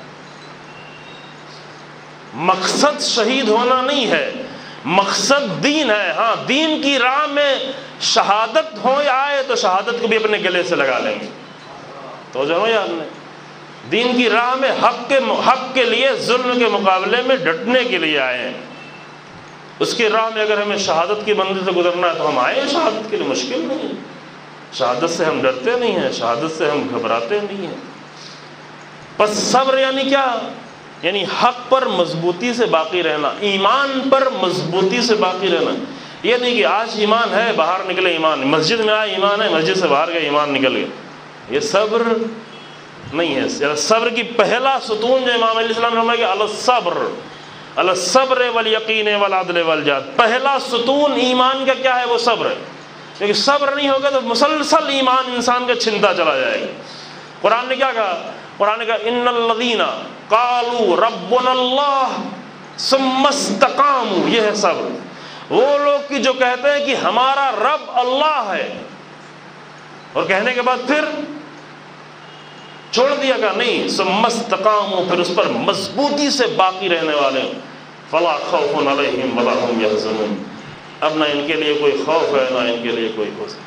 A: مقصد شہید ہونا نہیں ہے، مقصد دین ہے. ہاں، دین کی راہ میں شہادت ہو یا آئے تو شہادت کو بھی اپنے گلے سے لگا لیں گے. تو جو ہے آپ نے دین کی راہ میں حق کے لیے ظلم کے مقابلے میں ڈٹنے کے لیے آئے ہیں. اس کی راہ میں اگر ہمیں شہادت کی منزل سے گزرنا ہے تو ہم آئے ہیں شہادت کے لیے. مشکل نہیں ہے، شہادت سے ہم ڈرتے نہیں ہیں، شہادت سے ہم گھبراتے نہیں ہیں. پس صبر یعنی کیا؟ یعنی حق پر مضبوطی سے باقی رہنا، ایمان پر مضبوطی سے باقی رہنا. یہ نہیں کہ آج ایمان ہے باہر نکلے ایمان، مسجد میں آئے ایمان ہے مسجد سے باہر گئے ایمان نکل گئے. یہ صبر نہیں ہے. صبر کی پہلا ستون جو امام علیہ السلام نے فرمایا کہ الصبر والیقین والعدل والجہاد. پہلا ستون ایمان کا کیا ہے؟ وہ صبر ہے. کیونکہ صبر نہیں ہوگا تو مسلسل ایمان انسان کا چھنتا چلا جائے گا. قرآن نے کیا کہا؟ قرآن نے کہا ان الذین قالوا ربنا اللہ ثم استقاموا. یہ ہے صبر. وہ لوگ کی جو کہتے ہیں کہ ہمارا رب اللہ ہے اور کہنے کے بعد پھر چھوڑ دیا کہ نہیں، ثم استقاموا، پھر اس پر مضبوطی سے باقی رہنے والے ہیں. فلا خوف علیہم ولا هم یحزنون. اب نہ ان کے لیے کوئی خوف ہے نہ ان کے لیے کوئی حزن.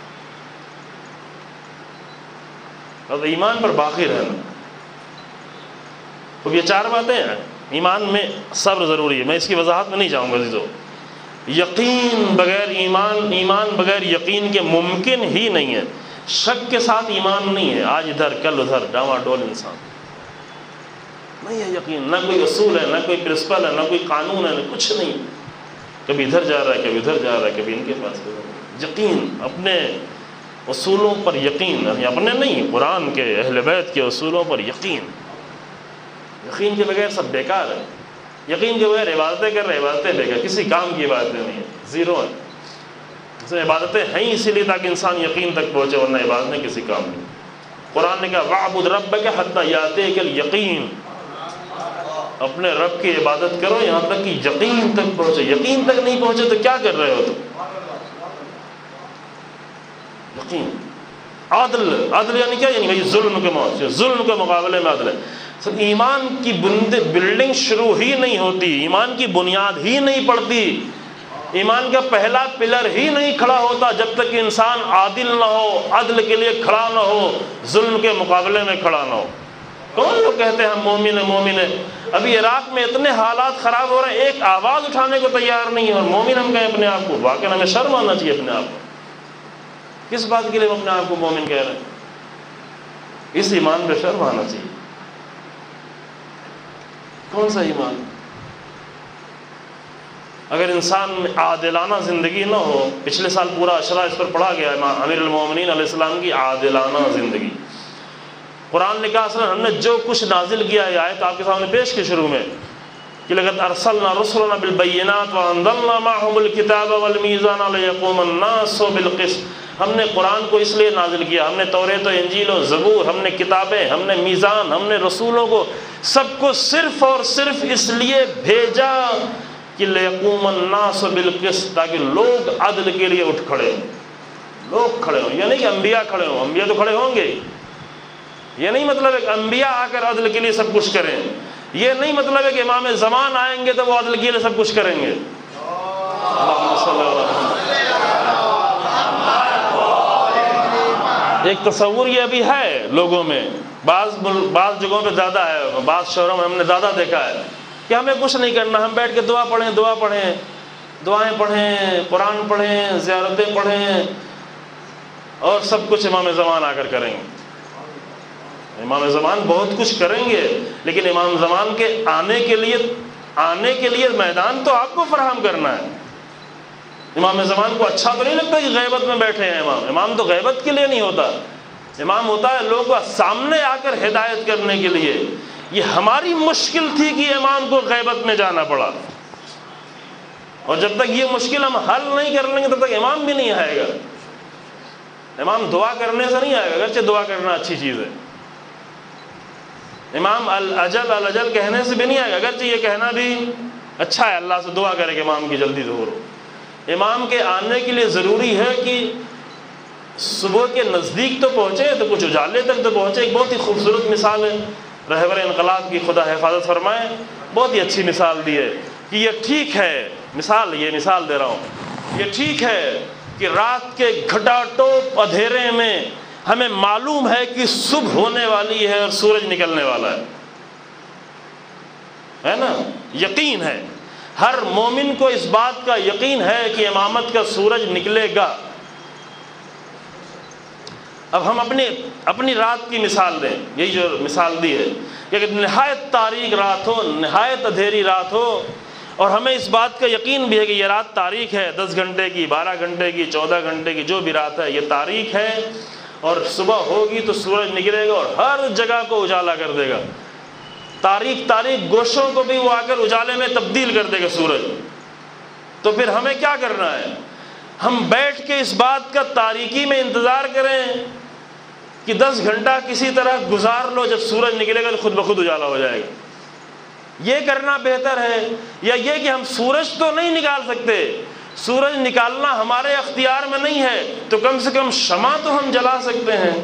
A: اب ایمان پر باقی رہنا. اب یہ چار باتیں ہیں. ایمان میں صبر ضروری ہے، میں اس کی وضاحت میں نہیں جاؤں گا عزیزو. یقین بغیر ایمان بغیر یقین کے ممکن ہی نہیں ہے. شک کے ساتھ ایمان نہیں ہے. آج ادھر کل ادھر ڈاواں ڈول انسان نہیں ہے. یقین نہ کوئی اصول ہے، نہ کوئی پرنسپل ہے، نہ کوئی قانون ہے، نہ کچھ نہیں. کبھی ادھر جا رہا ہے کبھی ادھر جا رہا ہے، کبھی ان کے پاس. یقین، اپنے اصولوں پر یقین، اپنے نہیں، قرآن کے اہل بیت کے اصولوں پر یقین. یقین کے بغیر سب بیکار ہے. یقین کے بغیر عبادتیں کر رہے، عبادتیں بیکار، کسی کام کی عبادتیں نہیں ہیں، زیرو ہیں. عبادتیں ہیں اسی لیے تاکہ انسان یقین تک پہنچے، ورنہ عبادتیں کسی کام نہیں. قرآن نے کہا وَاعْبُدْ رَبَّكَ حَتَّى يَأْتِيَكَ الْيَقِينُ. اپنے رب کی عبادت کرو یہاں تک کہ یقین تک پہنچے. یقین تک نہیں پہنچے تو کیا کر رہے ہو تم؟ یقین. عدل یعنی کیا؟ یعنی ظلم کے معاملے، ظلم کے مقابلے میں عدل ہے. ایمان کی بلڈنگ شروع ہی نہیں ہوتی، ایمان کی بنیاد ہی نہیں پڑتی، ایمان کا پہلا پلر ہی نہیں کھڑا ہوتا جب تک کہ انسان عادل نہ ہو، عدل کے لیے کھڑا نہ ہو، ظلم کے مقابلے میں کھڑا نہ ہو. کون لوگ کہتے ہیں ہم مومن ہیں مومن ہیں؟ ابھی عراق میں اتنے حالات خراب ہو رہے ہیں، ایک آواز اٹھانے کو تیار نہیں ہے، اور مومن ہم کہیں اپنے آپ کو. واقعی ہمیں شرم آنا چاہیے اپنے آپ کو. کس بات کے لیے ہم اپنے آپ کو مومن کہہ رہے ہیں؟ اس ایمان پہ شرم آنا چاہیے. کون سا ایمان؟ اگر انسان میں عادلانہ زندگی نہ ہو، پچھلے سال پورا اشرا اس پر پڑھا گیا ہے امیر المومنین علیہ السلام کی عادلانہ زندگی. قرآن نے کہا اصلا ہم نے جو کچھ نازل کیا ہے، آیت آپ کے سامنے پیش کی شروع میں کہ لقد ارسلنا رسلنا بالبینات وانزلنا معهم الکتاب والمیزان لیقوم الناس بالقسط. ہم نے قرآن کو اس لیے نازل کیا، ہم نے توریت و انجیل و زبور، ہم نے کتابیں، ہم نے میزان، ہم نے رسولوں کو، سب کو صرف اور صرف اس لیے بھیجا کہ لیقوم الناس بالقسط، تاکہ لوگ عدل کے لیے اٹھ کھڑے ہوں. لوگ کھڑے ہوں، یہ نہیں کہ انبیاء کھڑے ہوں. انبیاء تو کھڑے ہوں گے، یہ نہیں مطلب ہے کہ انبیاء آ کر عدل کے لیے سب کچھ کریں. یہ نہیں مطلب ہے کہ امام زمان آئیں گے تو وہ عدل کے لیے سب کچھ کریں گے. اللہم صلی اللہ علیہ وسلم. ایک تصور یہ ابھی ہے لوگوں میں، بعض جگہوں پہ زیادہ ہے، بعض شہروں میں ہم نے زیادہ دیکھا ہے کہ ہمیں کچھ نہیں کرنا، ہم بیٹھ کے دعا پڑھیں، دعائیں پڑھیں، قرآن پڑھیں، زیارتیں پڑھیں، اور سب کچھ امام زمان آ کر کریں گے. امام زمان بہت کچھ کریں گے، لیکن امام زمان کے آنے کے لیے میدان تو آپ کو فراہم کرنا ہے. امام زمان کو اچھا تو نہیں لگتا کہ غیبت میں بیٹھے ہیں امام تو غیبت کے لیے نہیں ہوتا. امام ہوتا ہے لوگوں کو سامنے آ کر ہدایت کرنے کے لیے. یہ ہماری مشکل تھی کہ امام کو غیبت میں جانا پڑا، اور جب تک یہ مشکل ہم حل نہیں کر لیں گے تب تک امام بھی نہیں آئے گا. امام دعا کرنے سے نہیں آئے گا، اگرچہ دعا کرنا اچھی چیز ہے، امام الاجل کہنے سے بھی نہیں آئے گا، اگرچہ یہ کہنا بھی اچھا ہے، اللہ سے دعا کرے کہ امام کی جلدی ظہور ہو۔ امام کے آنے کے لیے ضروری ہے کہ صبح کے نزدیک تو پہنچے، تو کچھ اجالے تک تو پہنچے۔ ایک بہت ہی خوبصورت مثال ہے رہبر انقلاب کی، خدا حفاظت فرمائے، بہت ہی اچھی مثال دی ہے کہ یہ ٹھیک ہے، یہ مثال دے رہا ہوں، یہ ٹھیک ہے کہ رات کے گھٹا ٹوپ اندھیرے میں ہمیں معلوم ہے کہ صبح ہونے والی ہے اور سورج نکلنے والا ہے نا، یقین ہے، ہر مومن کو اس بات کا یقین ہے کہ امامت کا سورج نکلے گا۔ اب ہم اپنی رات کی مثال دیں، یہی جو مثال دی ہے کہ نہایت تاریک رات ہو، نہایت اندھیری رات ہو، اور ہمیں اس بات کا یقین بھی ہے کہ یہ رات تاریک ہے، 10 گھنٹے کی، 12 گھنٹے کی، 14 گھنٹے کی، جو بھی رات ہے یہ تاریک ہے، اور صبح ہوگی تو سورج نکلے گا اور ہر جگہ کو اجالا کر دے گا، تاریک گوشوں کو بھی وہ آ کر اجالے میں تبدیل کر دے گا سورج۔ تو پھر ہمیں کیا کرنا ہے؟ ہم بیٹھ کے اس بات کا تاریکی میں انتظار کریں کہ 10 گھنٹہ کسی طرح گزار لو، جب سورج نکلے گا تو خود بخود اجالا ہو جائے گا، یہ کرنا بہتر ہے؟ یا یہ کہ ہم سورج تو نہیں نکال سکتے، سورج نکالنا ہمارے اختیار میں نہیں ہے، تو کم سے کم شمع تو ہم جلا سکتے ہیں،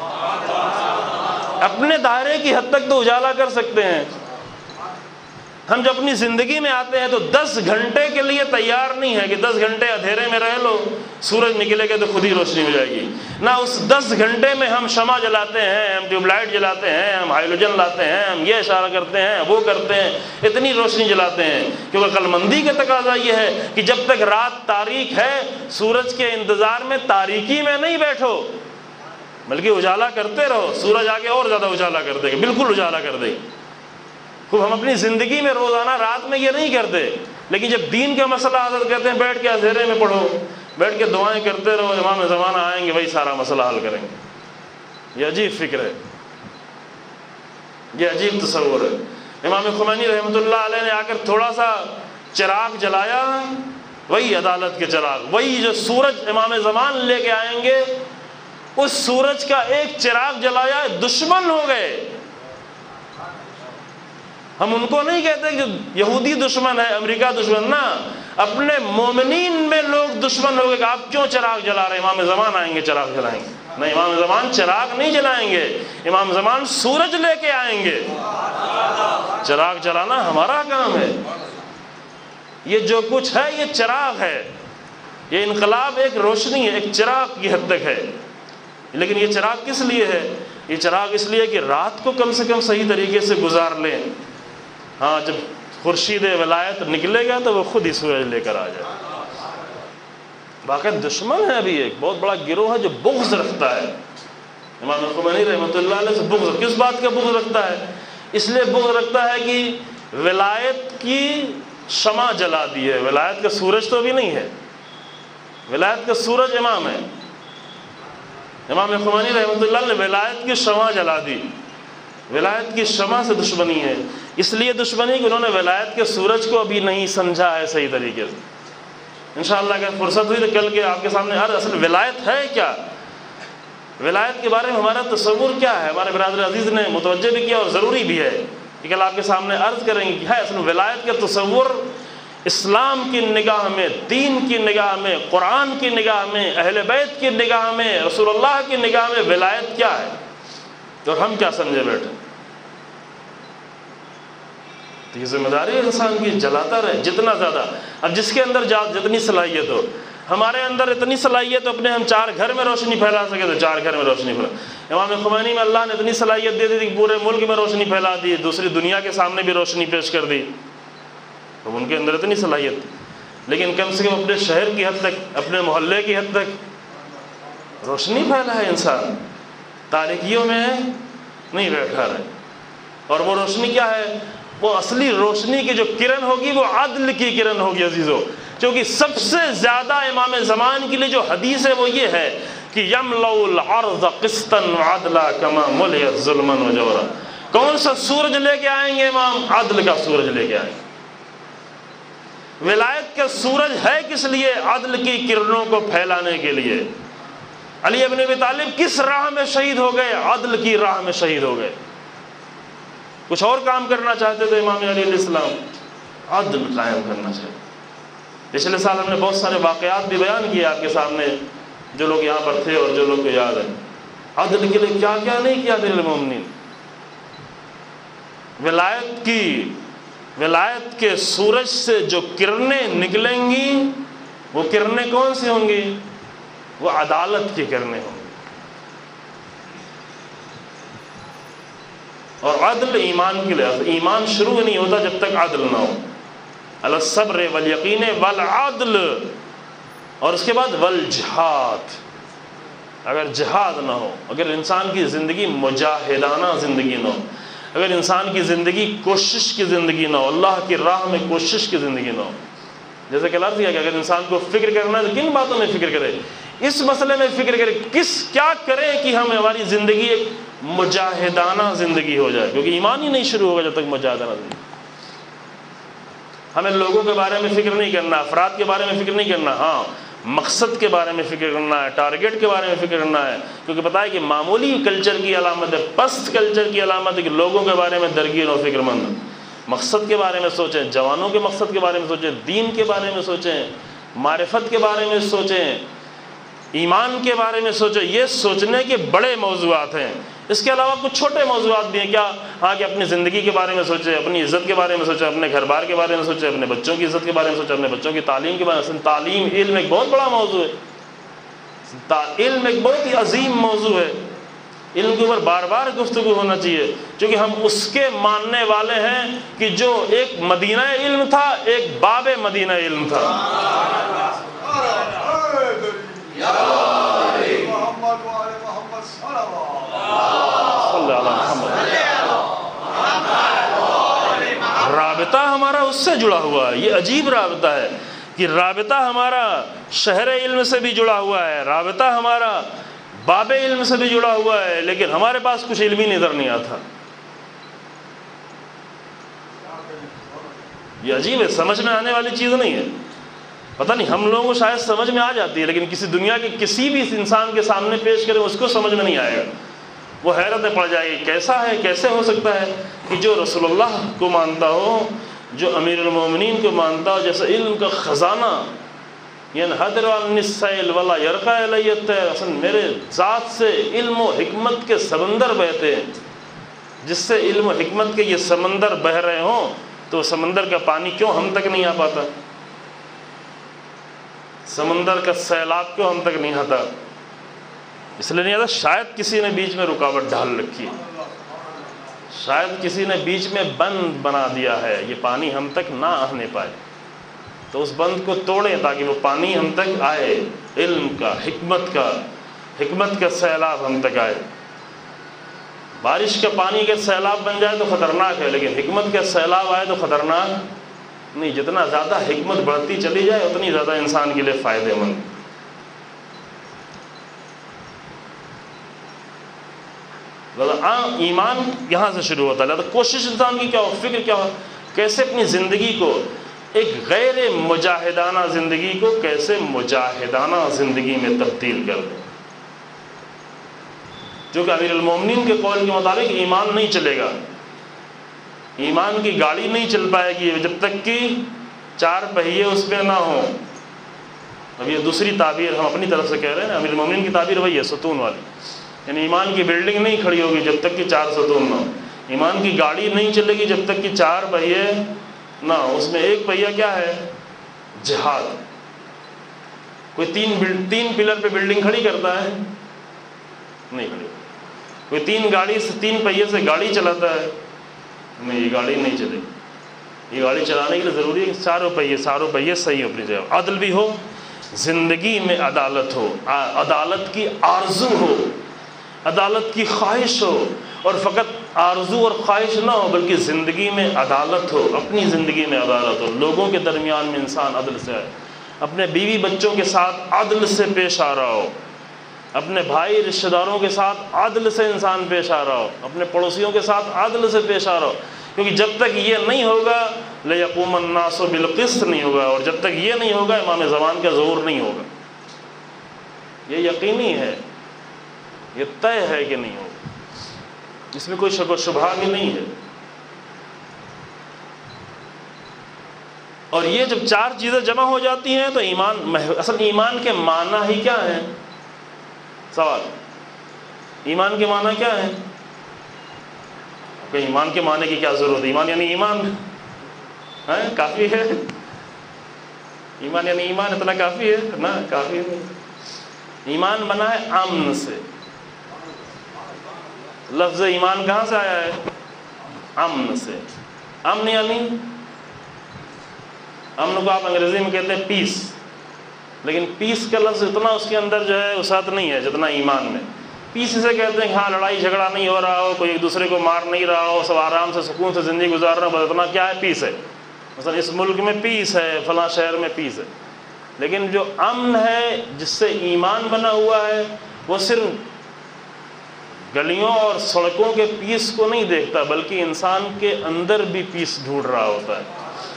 A: اپنے دائرے کی حد تک تو اجالا کر سکتے ہیں۔ ہم جب اپنی زندگی میں آتے ہیں تو 10 گھنٹے کے لیے تیار نہیں ہے کہ 10 گھنٹے اندھیرے میں رہ لو، سورج نکلے گا تو خود ہی روشنی ہو جائے گی، نہ اس 10 گھنٹے میں ہم شمع جلاتے ہیں، ہم ٹیوب لائٹ جلاتے ہیں، ہم ہائیڈروجن لاتے ہیں، ہم یہ اشارہ کرتے ہیں، وہ کرتے ہیں، اتنی روشنی جلاتے ہیں، کیونکہ عقل مندی کا تقاضا یہ ہے کہ جب تک رات تاریک ہے سورج کے انتظار میں تاریکی میں نہیں بیٹھو، بلکہ اجالا کرتے رہو، سورج آگے اور زیادہ اجالا کر دے گا، بالکل اجالا کر دے گا۔ خوب ہم اپنی زندگی میں روزانہ رات میں یہ نہیں کرتے، لیکن جب دین کا مسئلہ حضرت کہتے ہیں بیٹھ کے اندھیرے میں پڑھو، بیٹھ کے دعائیں کرتے رہو، امام زمانہ آئیں گے وہی سارا مسئلہ حل کریں گے۔ یہ عجیب فکر ہے، یہ عجیب تصور ہے۔ امام خمینی رحمۃ اللہ علیہ نے آ کر تھوڑا سا چراغ جلایا، وہی عدالت کے چراغ، وہی جو سورج امام زمان لے کے آئیں گے، اس سورج کا ایک چراغ جلایا، دشمن ہو گئے۔ ہم ان کو نہیں کہتے کہ یہودی دشمن ہے، امریکہ دشمن، نہ، اپنے مومنین میں لوگ دشمن ہو گئے کہ آپ کیوں چراغ جلا رہے ہیں، امام زمان آئیں گے چراغ جلائیں گے۔ نہیں، امام زمان چراغ نہیں جلائیں گے، امام زمان سورج لے کے آئیں گے، چراغ جلانا ہمارا کام ہے۔ یہ جو کچھ ہے یہ چراغ ہے، یہ انقلاب ایک روشنی ہے، ایک چراغ کی حد تک ہے، لیکن یہ چراغ کس لیے ہے؟ یہ چراغ اس لیے کہ رات کو کم سے کم صحیح طریقے سے گزار لیں۔ ہاں، جب خورشید ولایت نکلے گا تو وہ خود ہی سورج لے کر آ جائے۔ باقی دشمن ہے، ابھی ایک بہت بڑا گروہ ہے جو بغض رکھتا ہے امام خمینی رحمۃ اللہ علیہ سے۔ بغض کس بات کا بغض رکھتا ہے؟ اس لیے بغض رکھتا ہے کہ ولایت کی شمع جلا دی ہے، ولایت کا سورج تو ابھی نہیں ہے، ولایت کا سورج امام ہے۔ امام خمینی رحمۃ اللہ نے ولایت کی شمع جلا دی، ولایت کی شمع سے دشمنی ہے۔ اس لیے دشمنی کہ انہوں نے ولایت کے سورج کو ابھی نہیں سمجھا ہے صحیح طریقے سے۔ انشاءاللہ اگر فرصت ہوئی تو کل کے آپ کے سامنے اصل ولایت ہے کیا، ولایت کے بارے میں ہمارا تصور کیا ہے، ہمارے برادر عزیز نے متوجہ بھی کیا اور ضروری بھی ہے کہ کل آپ کے سامنے عرض کریں گے کہ ہے اصل ولایت کا تصور اسلام کی نگاہ میں، دین کی نگاہ میں، قرآن کی نگاہ میں، اہل بیت کی نگاہ میں، رسول اللہ کی نگاہ میں ولایت کیا ہے، اور ہم کیا سمجھے بیٹھے۔ تو یہ ذمہ داری انسان کی، جلاتا رہے جتنا زیادہ، اب جس کے اندر جتنی صلاحیت ہو۔ ہمارے اندر اتنی صلاحیت اپنے ہم 4 گھر میں روشنی پھیلا سکے تو 4 گھر میں روشنی پھیلا۔ امام خمینی میں اللہ نے اتنی صلاحیت دے دی تھی کہ پورے ملک میں روشنی پھیلا دی، دوسری دنیا کے سامنے بھی روشنی پیش کر دی، تو ان کے اندر اتنی صلاحیت تھی، لیکن کم سے کم اپنے شہر کی حد تک، اپنے محلے کی حد تک روشنی پھیلا ہے انسان، تاریکیوں میں نہیں بیٹھا رہے۔ اور وہ روشنی کیا ہے؟ وہ اصلی روشنی کی جو کرن ہوگی وہ عدل کی کرن ہوگی عزیزو، کیونکہ سب سے زیادہ امام زمان کے لیے جو حدیث ہے وہ یہ ہے کہ یملؤ الارض قسطا وعدلا کما ملئت ظلما وجورا۔ کون سا سورج لے کے آئیں گے امام؟ عدل کا سورج لے کے آئیں گے۔ ولایت کا سورج ہے کس لیے؟ عدل کی کرنوں کو پھیلانے کے لیے۔ علی ابن ابی طالب کس راہ میں شہید ہو گئے؟ عدل کی راہ میں شہید ہو گئے۔ کچھ اور کام کرنا چاہتے تھے امام علیہ السلام، عدل قائم کرنا چاہتے۔ پچھلے سال ہم نے بہت سارے واقعات بھی بیان کیے آپ کے سامنے، جو لوگ یہاں پر تھے اور جو لوگ کو یاد ہے، عدل کے لیے کیا کیا نہیں کیا امیر المومنین۔ ولایت کے سورج سے جو کرنیں نکلیں گی، وہ کرنیں کون سی ہوں گی؟ وہ عدالت کی کرنیں ہوں گی۔ اور عدل ایمان کے لیے، ایمان شروع نہیں ہوتا جب تک عدل نہ ہو۔ الصبر والیقین والعدل، اور اس کے بعد والجہاد۔ اگر جہاد نہ ہو، اگر انسان کی زندگی مجاہدانہ زندگی نہ ہو، اگر انسان کی زندگی کوشش کی زندگی نہ ہو، اللہ کی راہ میں کوشش کی زندگی نہ ہو، جیسے کہ لفظ کیا کہ اگر انسان کو فکر کرنا ہے تو کن باتوں میں فکر کرے؟ اس مسئلے میں فکر کرے کیا کرے کہ ہماری زندگی ایک مجاہدانہ زندگی ہو جائے، کیونکہ ایمان ہی نہیں شروع ہوگا جب تک مجاہدانہ زندگی۔ ہمیں لوگوں کے بارے میں فکر نہیں کرنا، افراد کے بارے میں فکر نہیں کرنا، ہاں مقصد کے بارے میں فکر کرنا ہے، ٹارگٹ کے بارے میں فکر کرنا ہے، کیونکہ پتہ ہے کہ معمولی کلچر کی علامت ہے، پست کلچر کی علامت ہے کہ لوگوں کے بارے میں درگیر اور فکر مند۔ مقصد کے بارے میں سوچیں، جوانوں کے مقصد کے بارے میں سوچیں، دین کے بارے میں سوچیں، معرفت کے بارے میں سوچیں، ایمان کے بارے میں سوچیں۔ یہ سوچنے کے بڑے موضوعات ہیں۔ اس کے علاوہ کچھ چھوٹے موضوعات بھی ہیں، کیا ہاں کہ اپنی زندگی کے بارے میں سوچیں، اپنی عزت کے بارے میں سوچیں، اپنے گھر بار کے بارے میں سوچیں، اپنے بچوں کی عزت کے بارے میں سوچیں، اپنے بچوں کی تعلیم کے بارے میں۔ تعلیم، علم ایک بہت بڑا موضوع ہے، علم ایک بہت ہی عظیم موضوع ہے۔ علم کے اوپر بار بار گفتگو ہونا چاہیے، کیونکہ ہم اس کے ماننے والے ہیں کہ جو ایک مدینہ علم تھا، ایک باب مدینہ علم تھا۔ رابطہ ہمارا اس سے جڑا ہوا ہے۔ یہ عجیب رابطہ ہے کہ رابطہ ہمارا شہر علم سے بھی جڑا ہوا ہے، رابطہ ہمارا باب علم سے بھی جڑا ہوا ہے، لیکن ہمارے پاس کچھ علم ہی نظر نہیں آتا۔ یہ عجیب ہے، سمجھ میں آنے والی چیز نہیں ہے۔ پتہ نہیں ہم لوگوں کو شاید سمجھ میں آ جاتی ہے، لیکن کسی دنیا کے کسی بھی انسان کے سامنے پیش کریں اس کو سمجھ میں نہیں آئے گا، وہ حیرت میں پڑ جائے گی کیسا ہے، کیسے ہو سکتا ہے کہ جو رسول اللہ کو مانتا ہو، جو امیر المومنین کو مانتا ہو، جیسے علم کا خزانہ ینحدر عن السیل ولا یرقى الی الطیر، اصل میرے ذات سے علم و حکمت کے سمندر بہتے ہیں، جس سے علم و حکمت کے یہ سمندر بہہ رہے ہوں تو سمندر کا پانی کیوں ہم تک نہیں آ پاتا؟ سمندر کا سیلاب کیوں ہم تک نہیں آتا؟ اس لیے نہیں آتا، شاید کسی نے بیچ میں رکاوٹ ڈال رکھی ہے، شاید کسی نے بیچ میں بند بنا دیا ہے، یہ پانی ہم تک نہ آنے پائے، تو اس بند کو توڑیں تاکہ وہ پانی ہم تک آئے، علم کا، حکمت کا سیلاب ہم تک آئے۔ بارش کا پانی اگر سیلاب بن جائے تو خطرناک ہے، لیکن حکمت کا سیلاب آئے تو خطرناک نہیں۔ جتنا زیادہ حکمت بڑھتی چلی جائے اتنی زیادہ انسان کے لیے فائدہ مند۔ ایمان یہاں سے شروع ہوتا ہے، کوشش انسان کی کیا ہو، فکر کیا ہو، کیسے اپنی زندگی کو، ایک غیر مجاہدانہ زندگی کو کیسے مجاہدانہ زندگی میں تبدیل کر دیں۔ جو کہ امیر المومنین کے قول کے مطابق ایمان نہیں چلے گا، ایمان کی گاڑی نہیں چل پائے گی جب تک کہ 4 پہیے اس پہ نہ ہوں۔ اب یہ دوسری تعبیر ہم اپنی طرف سے کہہ رہے ہیں، امیر المومنین کی تعبیر وہی ہے، ستون والی، یعنی ایمان کی بلڈنگ نہیں کھڑی ہوگی جب تک کہ 4 ستون نہ ہو، ایمان کی گاڑی نہیں چلے گی جب تک کہ 4 پہیے نہ ہو۔ اس میں ایک پہیہ کیا ہے؟ جہاد۔ کوئی 3 پلر پہ بلڈنگ کھڑی کرتا ہے؟ نہیں کھڑی۔ کوئی 3 پہیے سے گاڑی چلاتا ہے؟ نہیں، یہ گاڑی نہیں چلے گی۔ یہ گاڑی چلانے کے لیے ضروری ہے کہ چاروں پہیے صحیح اپنی جگہ، عدل بھی ہو، زندگی میں عدالت ہو، عدالت کی آرزو ہو، عدالت کی خواہش ہو، اور فقط آرزو اور خواہش نہ ہو بلکہ زندگی میں عدالت ہو، اپنی زندگی میں عدالت ہو، لوگوں کے درمیان میں انسان عدل سے آئے، اپنے بیوی بچوں کے ساتھ عدل سے پیش آ رہا ہو، اپنے بھائی رشتہ داروں کے ساتھ عدل سے انسان پیش آ رہا ہو، اپنے پڑوسیوں کے ساتھ عدل سے پیش آ رہا ہو، کیونکہ جب تک یہ نہیں ہوگا لَيَقُومَ النَّاسُ بِالْقِسْطِ نہیں ہوگا، اور جب تک یہ نہیں ہوگا امام زمان کا ظہور نہیں ہوگا۔ یہ یقینی ہے، یہ طے ہے کہ نہیں ہوگا، اس میں کوئی شک و شبہ بھی نہیں ہے۔ اور یہ جب چار چیزیں جمع ہو جاتی ہیں تو ایمان، اصل ایمان کے معنی ہی کیا ہیں؟ سوال، ایمان کے معنی کیا ہے؟ کہ ایمان کے معنی کی کیا ضرورت ہے؟ ایمان یعنی ایمان ہے، کافی ہے؟ ایمان یعنی ایمان اتنا کافی ہے نا؟ کافی ہے۔ ایمان بنا ہے امن سے۔ لفظ ایمان کہاں سے آیا ہے؟ امن سے۔ امن یعنی، امن کو آپ انگریزی میں کہتے ہیں پیس، لیکن پیس کا لفظ اتنا اس کے اندر جو ہے وسعت نہیں ہے جتنا ایمان میں۔ پیس اسے کہتے ہیں کہ ہاں لڑائی جھگڑا نہیں ہو رہا ہو، کوئی ایک دوسرے کو مار نہیں رہا ہو، سب آرام سے سکون سے زندگی گزار رہا ہو، بس اتنا کیا ہے؟ پیس ہے۔ مثلا اس ملک میں پیس ہے، فلاں شہر میں پیس ہے۔ لیکن جو امن ہے جس سے ایمان بنا ہوا ہے، وہ صرف گلیوں اور سڑکوں کے پیس کو نہیں دیکھتا، بلکہ انسان کے اندر بھی پیس ڈھونڈ رہا ہوتا ہے۔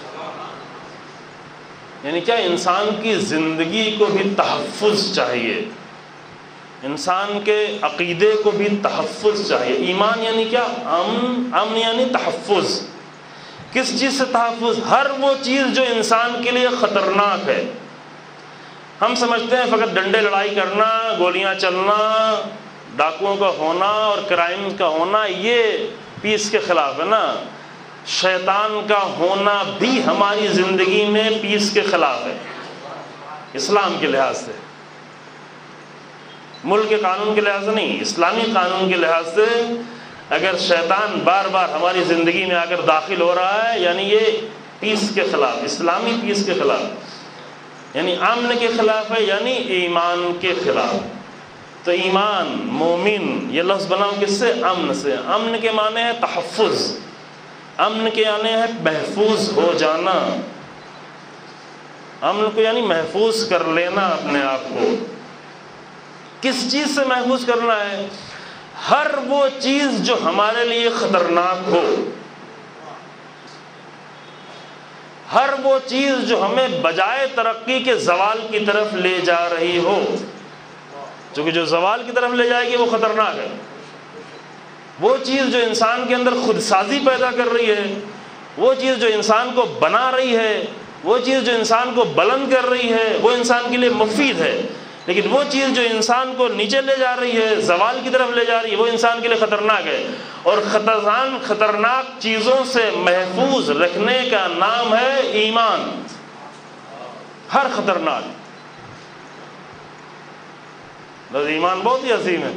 A: یعنی کیا؟ انسان کی زندگی کو بھی تحفظ چاہیے، انسان کے عقیدے کو بھی تحفظ چاہیے۔ ایمان یعنی کیا؟ امن۔ امن یعنی تحفظ۔ کس چیز سے تحفظ؟ ہر وہ چیز جو انسان کے لیے خطرناک ہے۔ ہم سمجھتے ہیں فقط ڈنڈے لڑائی کرنا، گولیاں چلنا، ڈاکوؤں کا ہونا اور کرائم کا ہونا یہ پیس کے خلاف ہے نا۔ شیطان کا ہونا بھی ہماری زندگی میں پیس کے خلاف ہے، اسلام کے لحاظ سے، ملک کے قانون کے لحاظ سے نہیں، اسلامی قانون کے لحاظ سے اگر شیطان بار بار ہماری زندگی میں آ کر داخل ہو رہا ہے، یعنی یہ پیس کے خلاف، اسلامی پیس کے خلاف، یعنی امن کے خلاف ہے، یعنی ایمان کے خلاف۔ تو ایمان، مومن، یہ لفظ بنا ہو کس سے؟ امن سے۔ امن کے معنی ہے تحفظ، امن کے معنی ہے محفوظ ہو جانا۔ امن کو یعنی محفوظ کر لینا اپنے آپ کو۔ کس چیز سے محفوظ کرنا ہے؟ ہر وہ چیز جو ہمارے لیے خطرناک ہو، ہر وہ چیز جو ہمیں بجائے ترقی کے زوال کی طرف لے جا رہی ہو، چونکہ جو زوال کی طرف لے جائے گی وہ خطرناک ہے۔ وہ چیز جو انسان کے اندر خود سازی پیدا کر رہی ہے، وہ چیز جو انسان کو بنا رہی ہے، وہ چیز جو انسان کو بلند کر رہی ہے، وہ انسان کے لیے مفید ہے۔ لیکن وہ چیز جو انسان کو نیچے لے جا رہی ہے، زوال کی طرف لے جا رہی ہے، وہ انسان کے لیے خطرناک ہے۔ اور خطرناک چیزوں سے محفوظ رکھنے کا نام ہے ایمان۔ ہر خطرناک، ایمان بہت ہی عظیم ہے۔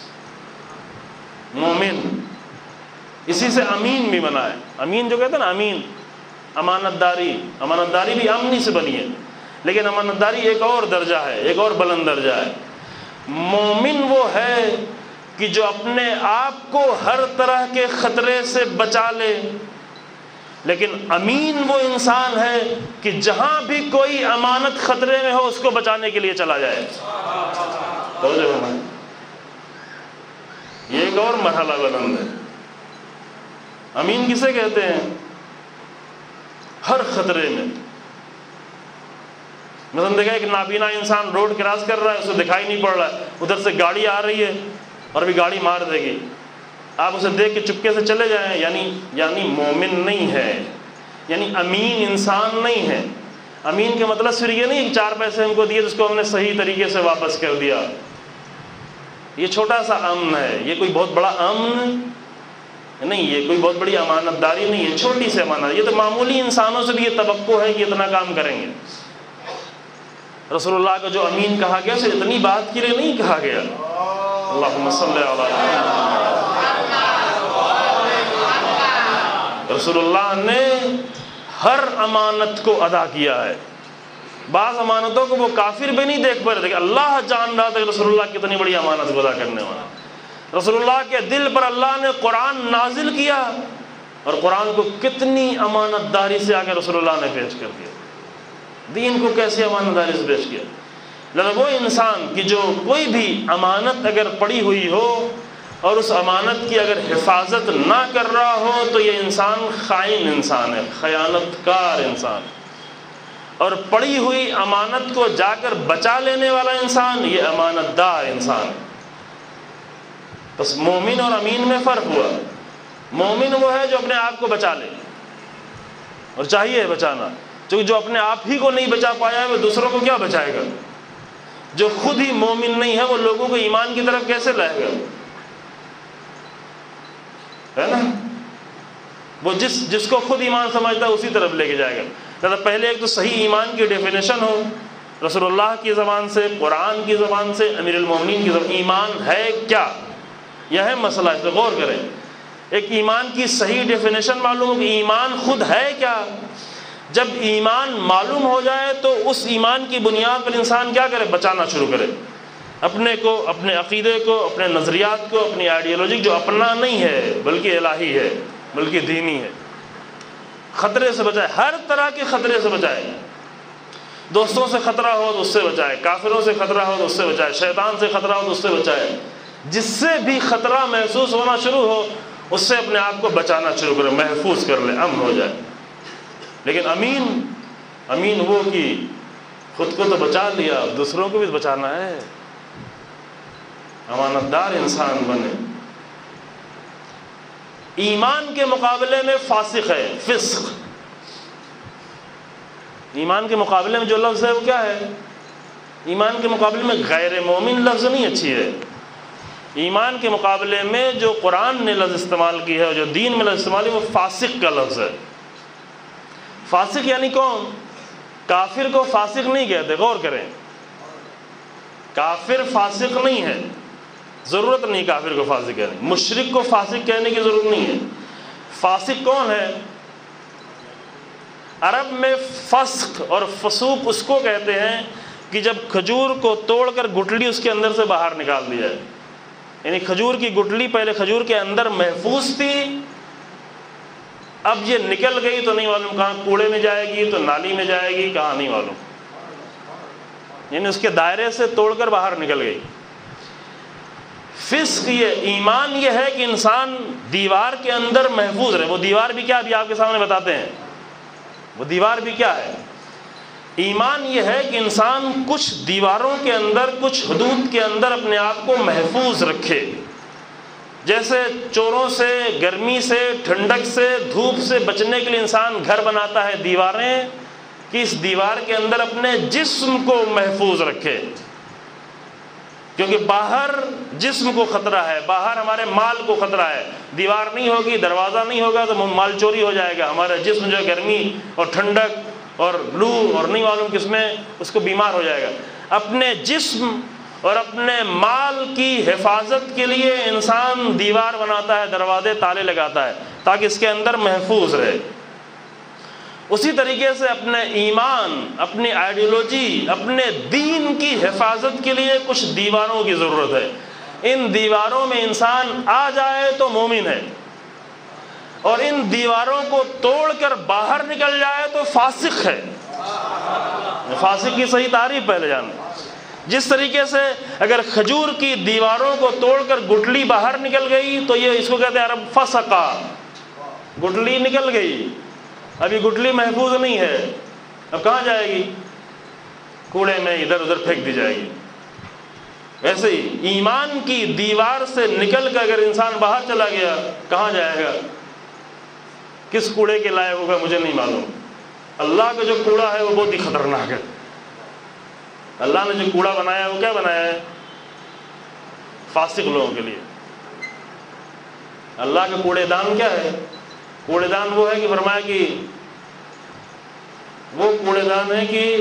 A: مومن، اسی سے امین بھی بنا ہے۔ امین جو کہتے ہیں نا، امین، امانت داری، امانت داری بھی امنی سے بنی ہے، لیکن امانت داری ایک اور درجہ ہے، ایک اور بلند درجہ ہے۔ مومن وہ ہے کہ جو اپنے آپ کو ہر طرح کے خطرے سے بچا لے، لیکن امین وہ انسان ہے کہ جہاں بھی کوئی امانت خطرے میں ہو اس کو بچانے کے لیے چلا جائے۔ یہ ایک اور مرحلہ بلند ہے۔ امین کسے کہتے ہیں؟ ہر خطرے میں، مثلا دیکھا ایک نابینا انسان روڈ کراس کر رہا ہے، اسے دکھائی نہیں پڑ رہا ہے، ادھر سے گاڑی آ رہی ہے اور بھی گاڑی مار دے گی، آپ اسے دیکھ کے چپکے سے چلے جائیں، یعنی مومن نہیں ہے، یعنی امین انسان نہیں ہے۔ امین کے مطلب صرف یہ نہیں کہ 4 پیسے ہم کو دیے جس کو ہم نے صحیح طریقے سے واپس کر دیا، یہ چھوٹا سا امن ہے، یہ کوئی بہت بڑا امن نہیں، یہ کوئی بہت بڑی امانت داری نہیں ہے، چھوٹی سی امانت۔ یہ تو معمولی انسانوں سے بھی یہ توقع ہے کہ اتنا کام کریں گے۔ رسول اللہ کو جو امین کہا گیا اسے اتنی بات کے لیے نہیں کہا گیا۔ اللہم صلی علی محمد۔ رسول اللہ نے ہر امانت کو ادا کیا ہے۔ بعض امانتوں کو وہ کافر بھی نہیں دیکھ پا رہے تھے کہ اللہ جان رہا تھا کہ رسول اللہ کتنی بڑی امانت کو ادا کرنے والا۔ رسول اللہ کے دل پر اللہ نے قرآن نازل کیا اور قرآن کو کتنی امانت داری سے آگے رسول اللہ نے پیش کر دیا، دین کو کیسے امانت داری سے پیش کیا۔ لہذا وہ انسان کی جو کوئی بھی امانت اگر پڑی ہوئی ہو اور اس امانت کی اگر حفاظت نہ کر رہا ہو تو یہ انسان خائن انسان ہے، خیانت کار انسان۔ اور پڑی ہوئی امانت کو جا کر بچا لینے والا انسان یہ امانت دار انسان ہے۔ بس مومن اور امین میں فرق ہوا۔ مومن وہ ہے جو اپنے آپ کو بچا لے اور چاہیے بچانا، چونکہ جو اپنے آپ ہی کو نہیں بچا پایا ہے وہ دوسروں کو کیا بچائے گا؟ جو خود ہی مومن نہیں ہے وہ لوگوں کو ایمان کی طرف کیسے لائے گا؟ ہے نا؟ وہ جس کو خود ایمان سمجھتا ہے اسی طرف لے کے جائے گا۔ لہٰذا پہلے ایک تو صحیح ایمان کی ڈیفینیشن ہو رسول اللہ کی زبان سے، قرآن کی زبان سے، امیر المومنین کی زبان۔ ایمان ہے کیا؟ یہ ہے مسئلہ، اس پہ غور کریں۔ ایک ایمان کی صحیح ڈیفینیشن معلوم ہو کہ ایمان خود ہے کیا۔ جب ایمان معلوم ہو جائے تو اس ایمان کی بنیاد پر انسان کیا کرے؟ بچانا شروع کرے اپنے کو، اپنے عقیدے کو، اپنے نظریات کو، اپنی آئیڈیالوجی جو اپنا نہیں ہے بلکہ الہی ہے، بلکہ دینی ہے۔ خطرے سے بچائے، ہر طرح کے خطرے سے بچائے۔ دوستوں سے خطرہ ہو تو اس سے بچائے، کافروں سے خطرہ ہو تو اس سے بچائے، شیطان سے خطرہ ہو تو اس سے بچائے۔ جس سے بھی خطرہ محسوس ہونا شروع ہو اس سے اپنے آپ کو بچانا شروع کرے، محفوظ کر لے، امن ہو جائے۔ لیکن امین وہ کہ خود کو تو بچا لیا، دوسروں کو بھی بچانا ہے، امانت دار انسان بنے۔ ایمان کے مقابلے میں فاسق ہے، فسق۔ ایمان کے مقابلے میں جو لفظ ہے وہ کیا ہے؟ ایمان کے مقابلے میں غیر مومن لفظ نہیں اچھی ہے۔ ایمان کے مقابلے میں جو قرآن نے لفظ استعمال کی ہے اور جو دین میں لفظ استعمال ہے وہ فاسق کا لفظ ہے۔ فاسق یعنی کون؟ کافر کو فاسق نہیں کہتے، غور کریں۔ کافر فاسق نہیں ہے، ضرورت نہیں کافر کو فاسق کہنے، مشرک کو فاسق کہنے کی ضرورت نہیں ہے۔ فاسق کون ہے؟ عرب میں فسق اور فسوق اس کو کہتے ہیں کہ جب کھجور کو توڑ کر گٹلی اس کے اندر سے باہر نکال دی جائے، یعنی کھجور کی گٹلی پہلے کھجور کے اندر محفوظ تھی، اب یہ نکل گئی تو نہیں معلوم کہاں، کوڑے میں جائے گی تو نالی میں جائے گی، کہاں نہیں معلوم، یعنی اس کے دائرے سے توڑ کر باہر نکل گئی۔ فسق یہ، ایمان یہ ہے کہ انسان دیوار کے اندر محفوظ رہے۔ وہ دیوار بھی کیا ابھی آپ کے سامنے بتاتے ہیں، وہ دیوار بھی کیا ہے؟ ایمان یہ ہے کہ انسان کچھ دیواروں کے اندر، کچھ حدود کے اندر اپنے آپ کو محفوظ رکھے۔ جیسے چوروں سے، گرمی سے، ٹھنڈک سے، دھوپ سے بچنے کے لیے انسان گھر بناتا ہے دیواریں، کہ اس دیوار کے اندر اپنے جسم کو محفوظ رکھے، کیونکہ باہر جسم کو خطرہ ہے، باہر ہمارے مال کو خطرہ ہے۔ دیوار نہیں ہوگی، دروازہ نہیں ہوگا تو مال چوری ہو جائے گا، ہمارا جسم جو ہے گرمی اور ٹھنڈک اور لو اور نہیں معلوم کس میں اس کو بیمار ہو جائے گا۔ اپنے جسم اور اپنے مال کی حفاظت کے لیے انسان دیوار بناتا ہے، دروازے تالے لگاتا ہے تاکہ اس کے اندر محفوظ رہے۔ اسی طریقے سے اپنے ایمان، اپنی آئیڈیالوجی، اپنے دین کی حفاظت کے لیے کچھ دیواروں کی ضرورت ہے۔ ان دیواروں میں انسان آ جائے تو مومن ہے، اور ان دیواروں کو توڑ کر باہر نکل جائے تو فاسق ہے۔ فاسق کی صحیح تعریف پہلے جانیں۔ جس طریقے سے اگر کھجور کی دیواروں کو توڑ کر گٹلی باہر نکل گئی تو یہ اس کو کہتے ہیں عرب فسقا، گٹلی نکل گئی، ابھی گٹلی محفوظ نہیں ہے، اب کہاں جائے گی؟ کوڑے میں ادھر ادھر پھینک دی جائے گی۔ ویسے ہی ایمان کی دیوار سے نکل کر اگر انسان باہر چلا گیا کہاں جائے گا؟ کس کوڑے کے لائق ہوگا مجھے نہیں معلوم۔ اللہ کا جو کوڑا ہے وہ بہت ہی خطرناک ہے۔ اللہ نے جو کوڑا بنایا ہے وہ کیا بنایا ہے؟ فاسق لوگوں کے لیے۔ اللہ کا کوڑے دان کیا ہے؟ کوڑے دان وہ ہے کہ فرمایا کہ وہ کوڑے دان ہے کہ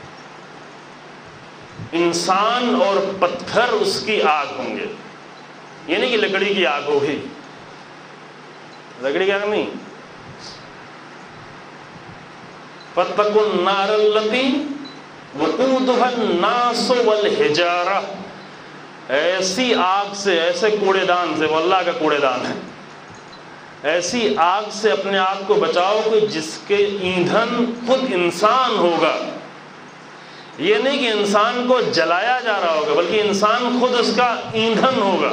A: انسان اور پتھر اس کی آگ ہوں گے، یہ نہیں کہ لکڑی کی آگ ہوگی، لکڑی کی آگ نہیں۔ فَاتَّقُوا النَّارَ الَّتِي وَقُودُهَا النَّاسُ وَالْحِجَارَةُ، ایسی آگ سے، ایسے کوڑے دان سے، وہ اللہ کا کوڑے دان ہے، ایسی آگ سے اپنے آپ کو بچاؤ کہ جس کے ایندھن خود انسان ہوگا۔ یہ نہیں کہ انسان کو جلایا جا رہا ہوگا بلکہ انسان خود اس کا ایندھن ہوگا،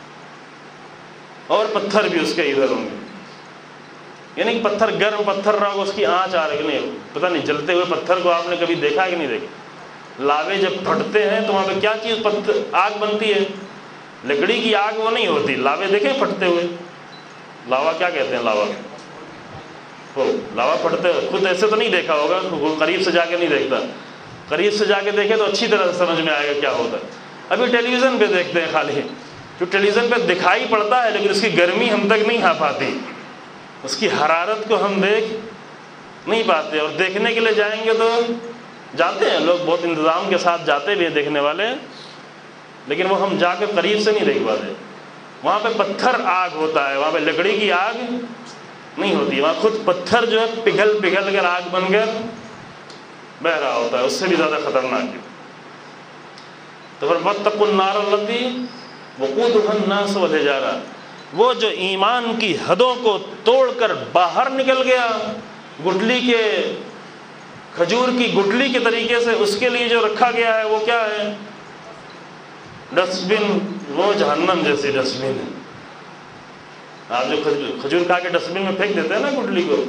A: اور پتھر بھی اس کے ایندھن ہوں گے۔ یعنی کہ پتھر گرم پتھر رہا ہوگا، اس کی آنچ آ رہی نہیں، پتہ نہیں جلتے ہوئے پتھر کو آپ نے کبھی دیکھا کہ نہیں دیکھا؟ لاوے جب پھٹتے ہیں تو وہاں پہ کیا چیز آگ بنتی ہے؟ لکڑی کی آگ وہ نہیں ہوتی، لاوے دیکھیں پھٹتے ہوئے، لاوا کیا کہتے ہیں؟ لاوا ہو لاوا پڑھتے ہو خود ایسے تو نہیں دیکھا ہوگا, قریب سے جا کے نہیں دیکھتا, قریب سے جا کے دیکھے تو اچھی طرح سے سمجھ میں آئے گا کیا ہوتا ہے. ابھی ٹیلی ویژن پہ دیکھتے ہیں خالی, جو ٹیلی ویژن پہ دکھائی پڑتا ہے لیکن اس کی گرمی ہم تک نہیں آ پاتی, اس کی حرارت کو ہم دیکھ نہیں پاتے. اور دیکھنے کے لیے جائیں گے تو جاتے ہیں لوگ, بہت انتظام کے ساتھ جاتے بھی ہیں دیکھنے والے, لیکن وہ ہم جا کے قریب سے نہیں دیکھ پاتے. وہاں پہ پتھر آگ ہوتا ہے, وہاں پہ لکڑی کی آگ نہیں ہوتی, وہاں خود پتھر جو ہے پگھل پگھل کر آگ بن کر بہ رہا ہوتا ہے, اس سے بھی زیادہ خطرناک ہے. تو پھر واتقوا النار التی وقودها الناس والحجارہ, وہ جو ایمان کی حدوں کو توڑ کر باہر نکل گیا, گٹلی کے کھجور کی گٹلی کے طریقے سے, اس کے لیے جو رکھا گیا ہے وہ کیا ہے؟ Dustbin. وہ جہنم جیسی ڈسٹ بن ہے. آپ جو کھجور کھا کے ڈسٹ بن میں پھینک دیتے ہیں نا گٹلی کو,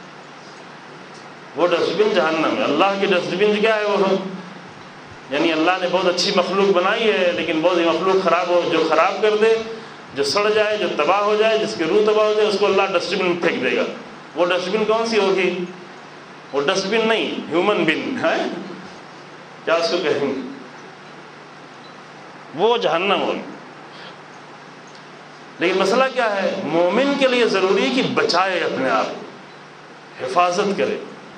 A: وہ ڈسٹ بن جہنم ہے. اللہ کی ڈسٹ بن کیا ہے وہ؟ یعنی اللہ نے بہت اچھی مخلوق بنائی ہے, لیکن بہت ہی مخلوق خراب ہو, جو خراب کر دے, جو سڑ جائے, جو تباہ ہو جائے, جس کی روح تباہ ہو جائے, اس کو اللہ ڈسٹ بن میں پھینک دے گا. وہ ڈسٹ بن کون سی ہوگی؟ وہ ڈسٹ بن نہیں, ہیومن بن ہے, کیا اس کو کہیں گے, وہ جہنم ہوگی. لیکن مسئلہ کیا ہے؟ مومن کے لیے ضروری ہے کہ بچائے اپنے آپ کو, حفاظت کرے.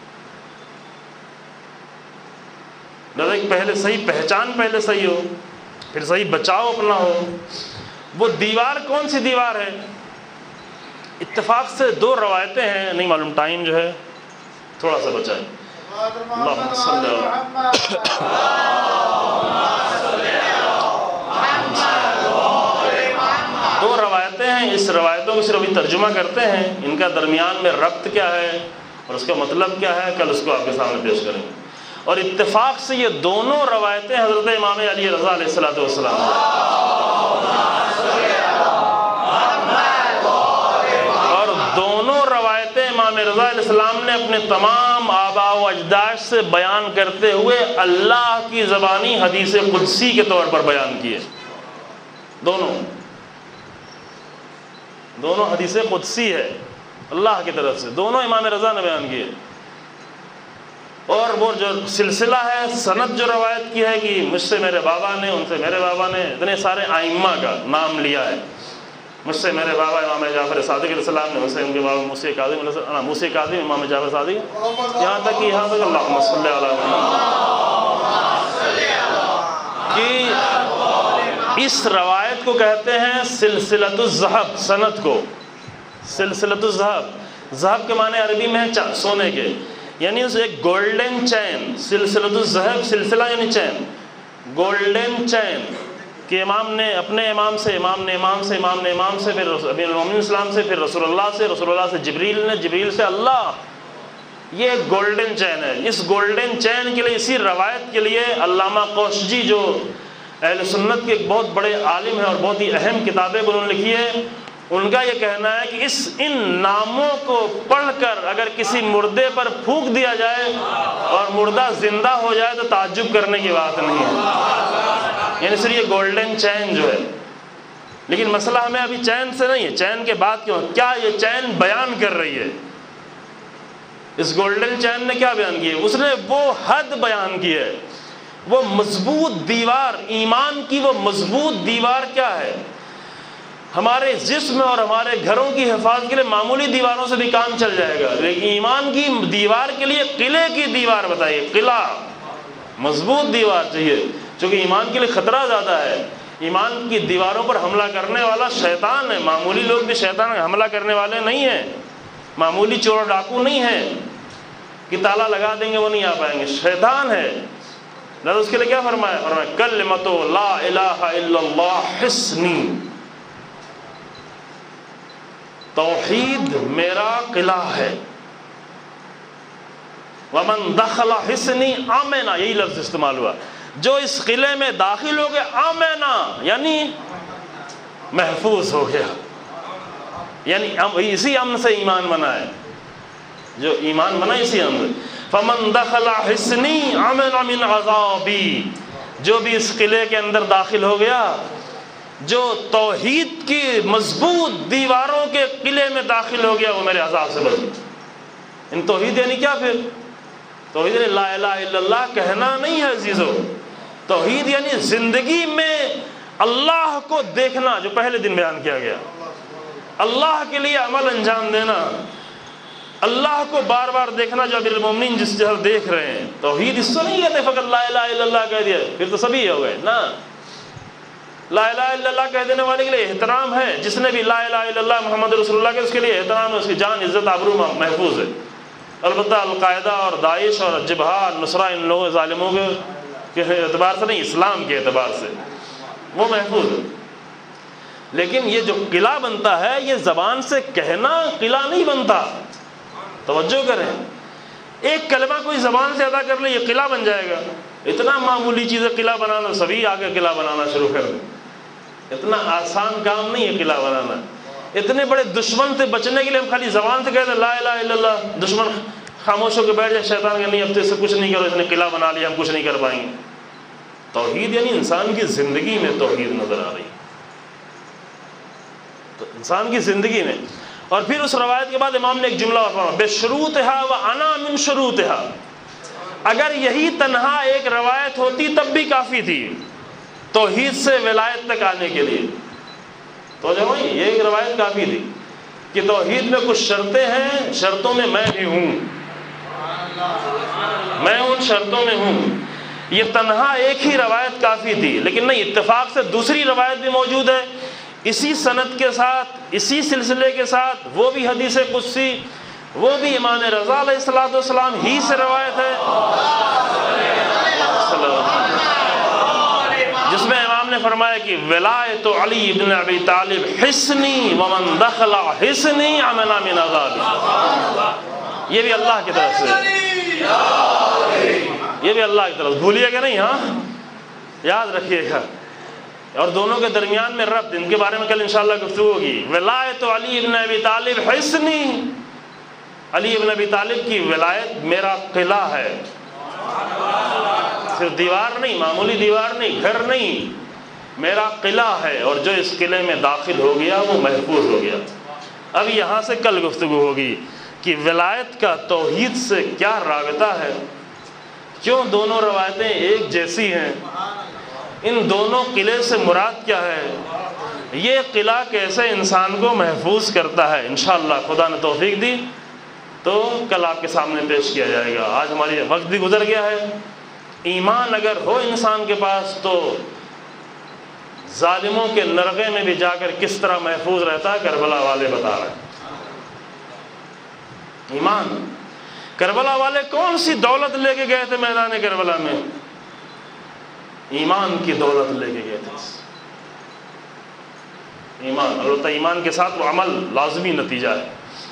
A: پہلے صحیح پہچان, پہلے صحیح ہو, پھر صحیح بچاؤ اپنا ہو. وہ دیوار کون سی دیوار ہے؟ اتفاق سے 2 روایتیں ہیں, نہیں معلوم ٹائم جو ہے تھوڑا سا بچا ہے. اللہم صلی دو روایتیں ہیں, اس روایتوں کو صرف ابھی ترجمہ کرتے ہیں, ان کا درمیان میں ربط کیا ہے اور اس کا مطلب کیا ہے, کل اس کو آپ کے سامنے پیش کریں گے. اور اتفاق سے یہ دونوں روایتیں حضرت امام علی رضا علیہ الصلوۃ والسلام, اور دونوں روایتیں امام رضا علیہ السلام نے اپنے تمام آباء و اجداد سے بیان کرتے ہوئے اللہ کی زبانی حدیث قدسی کے طور پر بیان کیے. دونوں حدیث قدسی ہے اللہ کی طرف سے, دونوں امام رضا نے بیان کیے. اور وہ جو سلسلہ ہے, سند جو روایت کی ہے کہ مجھ سے میرے بابا نے, ان سے میرے بابا نے, اتنے سارے ائمہ کا نام لیا ہے. مجھ سے میرے بابا امام جعفر صادق علیہ السلام نے, ان سے ان کے بابا موسی کاظم امام جعفر صادق, یہاں تک اللہم صلی علی محمد, کہ اس روایت کو کہتے ہیں سلسلۃ الذہب. سند کو سلسلۃ الذہب, ذہب کے معنی عربی میں ہے سونے کے, یعنی اس ایک گولڈن چین. سلسلۃ الذہب, سلسلہ یعنی چین, گولڈن چین کہ امام نے اپنے امام سے, امام نے امام سے, امام نے امام سے, پھر امیر المومنین اسلام سے, پھر رسول اللہ سے, رسول اللہ سے جبریل نے, جبریل سے اللہ. یہ ایک گولڈن چین ہے. اس گولڈن چین کے لیے, اسی روایت کے لیے علامہ کوشجی جو اہل سنت کے ایک بہت بڑے عالم ہیں اور بہت ہی اہم کتابیں انہوں نے لکھی ہے, ان کا یہ کہنا ہے کہ ان ناموں کو پڑھ کر اگر کسی مردے پر پھونک دیا جائے اور مردہ زندہ ہو جائے تو تعجب کرنے کی بات نہیں ہے. یعنی صرف یہ گولڈن چین جو ہے, لیکن مسئلہ ہمیں ابھی چین سے نہیں ہے. چین کے بعد کیوں, کیا یہ چین بیان کر رہی ہے؟ اس گولڈن چین نے کیا بیان کی ہے؟ اس نے وہ حد بیان کی ہے, وہ مضبوط دیوار, ایمان کی وہ مضبوط دیوار کیا ہے. ہمارے جسم اور ہمارے گھروں کی حفاظت کے لیے معمولی دیواروں سے بھی کام چل جائے گا, لیکن ایمان کی دیوار کے لیے قلعے کی دیوار بتائیے, قلعہ مضبوط دیوار چاہیے, چونکہ ایمان کے لیے خطرہ زیادہ ہے. ایمان کی دیواروں پر حملہ کرنے والا شیطان ہے. معمولی لوگ بھی شیطان حملہ کرنے والے نہیں ہیں, معمولی چور ڈاکو نہیں ہیں کہ تالا لگا دیں گے وہ نہیں آ پائیں گے, شیطان ہے. لہذا اس کے لیے کیا فرمایا؟ فرمایا کلمۃ لا الہ الا اللہ حصنی, توحید میرا قلعہ ہے. ومن دخل حصنی آمنا, یہی لفظ استعمال ہوا, جو اس قلعے میں داخل ہو گیا, آمنا یعنی محفوظ ہو گیا, یعنی اسی امن سے ایمان بنا ہے, جو ایمان بنا اسی امن سے. فمن دخل حصنی آمنا من عذابی, جو بھی اس قلعے کے اندر داخل ہو گیا, جو توحید کی مضبوط دیواروں کے قلعے میں داخل ہو گیا, وہ میرے عذاب سے بچ گیا. ان توحید یعنی کیا پھر؟ توحید یعنی لا الہ الا اللہ کہنا نہیں ہے عزیزو، توحید یعنی زندگی میں اللہ کو دیکھنا، جو پہلے دن بیان کیا گیا، اللہ کے لیے عمل انجام دینا، اللہ کو بار بار دیکھنا، جو امیر المومنین جس جگہ دیکھ رہے ہیں۔ توحید اس سے نہیں کہتے فقط لا الہ الا اللہ کہہ دیا پھر تو سبھی ہو گئے، نہ، لا الہ الا اللہ کہہ دینے والے کے لیے احترام ہے، جس نے بھی لا الہ الا اللہ محمد رسول اللہ کے، اس کے لیے احترام ہے، اس کی جان عزت آبرو محفوظ ہے۔ البتہ القاعدہ اور داعش اور جبہہ نصرہ ان لوگوں ظالموں کے اعتبار سے نہیں، اسلام کے اعتبار سے وہ محفوظ ہے۔ لیکن یہ جو قلعہ بنتا ہے یہ زبان سے کہنا قلعہ نہیں بنتا، توجہ کریں، ایک کلمہ کوئی زبان سے ادا کر لے یہ قلعہ بن جائے گا، اتنا معمولی چیز ہے قلعہ بنانا، سبھی آگے قلعہ بنانا شروع کر دیں، اتنا آسان کام نہیں ہے قلعہ بنانا۔ اتنے بڑے دشمن سے بچنے کے لیے ہم خالی زبان سے کہتے ہیں لا الہ الا اللہ، دشمن خاموش ہو کے بیٹھ جائے، شیطان کہ نہیں اب تو اس سے کچھ نہیں کرو، اس نے قلعہ بنا لیا، ہم کچھ نہیں کر پائیں گے۔ توحید یعنی انسان کی زندگی میں توحید نظر آ رہی ہے، تو انسان کی زندگی میں۔ اور پھر اس روایت کے بعد امام نے ایک جملہ فرمایا بشروطہا وانا من شروطہا، اگر یہی تنہا ایک روایت ہوتی تب بھی کافی تھی توحید سے ولایت تک آنے کے لیے، تو جو یہ ایک روایت کافی تھی کہ توحید میں کچھ شرطیں ہیں، شرطوں میں میں بھی ہوں، میں ان شرطوں میں ہوں، یہ تنہا ایک ہی روایت کافی تھی۔ لیکن نہیں، اتفاق سے دوسری روایت بھی موجود ہے اسی سند کے ساتھ، اسی سلسلے کے ساتھ، وہ بھی حدیث قدسی، وہ بھی امام رضا علیہ السلام ہی سے روایت ہے، جس میں امام نے فرمایا کہ ولایت علی ابن ابی طالب حسنی ومن دخل حسنی امن من عذابی، یہ بھی اللہ کی طرف سے، یہ بھی اللہ کی طرف، بھولیے گا نہیں، ہاں یاد رکھیے گا۔ اور دونوں کے درمیان میں ربط، ان کے بارے میں کل انشاءاللہ گفتگو ہوگی۔ ولایت علی ابن ابی طالب حسنی، علی ابن ابی طالب کی ولایت میرا قلعہ ہے، صرف دیوار نہیں، معمولی دیوار نہیں، گھر نہیں، میرا قلعہ ہے، اور جو اس قلعے میں داخل ہو گیا وہ محفوظ ہو گیا۔ اب یہاں سے کل گفتگو ہوگی کہ ولایت کا توحید سے کیا رابطہ ہے، کیوں دونوں روایتیں ایک جیسی ہیں، ان دونوں قلعے سے مراد کیا ہے، یہ قلعہ کیسے انسان کو محفوظ کرتا ہے، انشاءاللہ خدا نے توفیق دی تو کل آپ کے سامنے پیش کیا جائے گا۔ آج ہماری وقت بھی گزر گیا ہے۔ ایمان اگر ہو انسان کے پاس تو ظالموں کے نرغے میں بھی جا کر کس طرح محفوظ رہتا ہے کربلا والے بتا رہے ہیں۔ ایمان، کربلا والے کون سی دولت لے کے گئے تھے میدان کربلا میں؟ ایمان کی دولت لے کے گئے تھے، ایمان، البتہ ایمان کے ساتھ وہ عمل لازمی نتیجہ ہے۔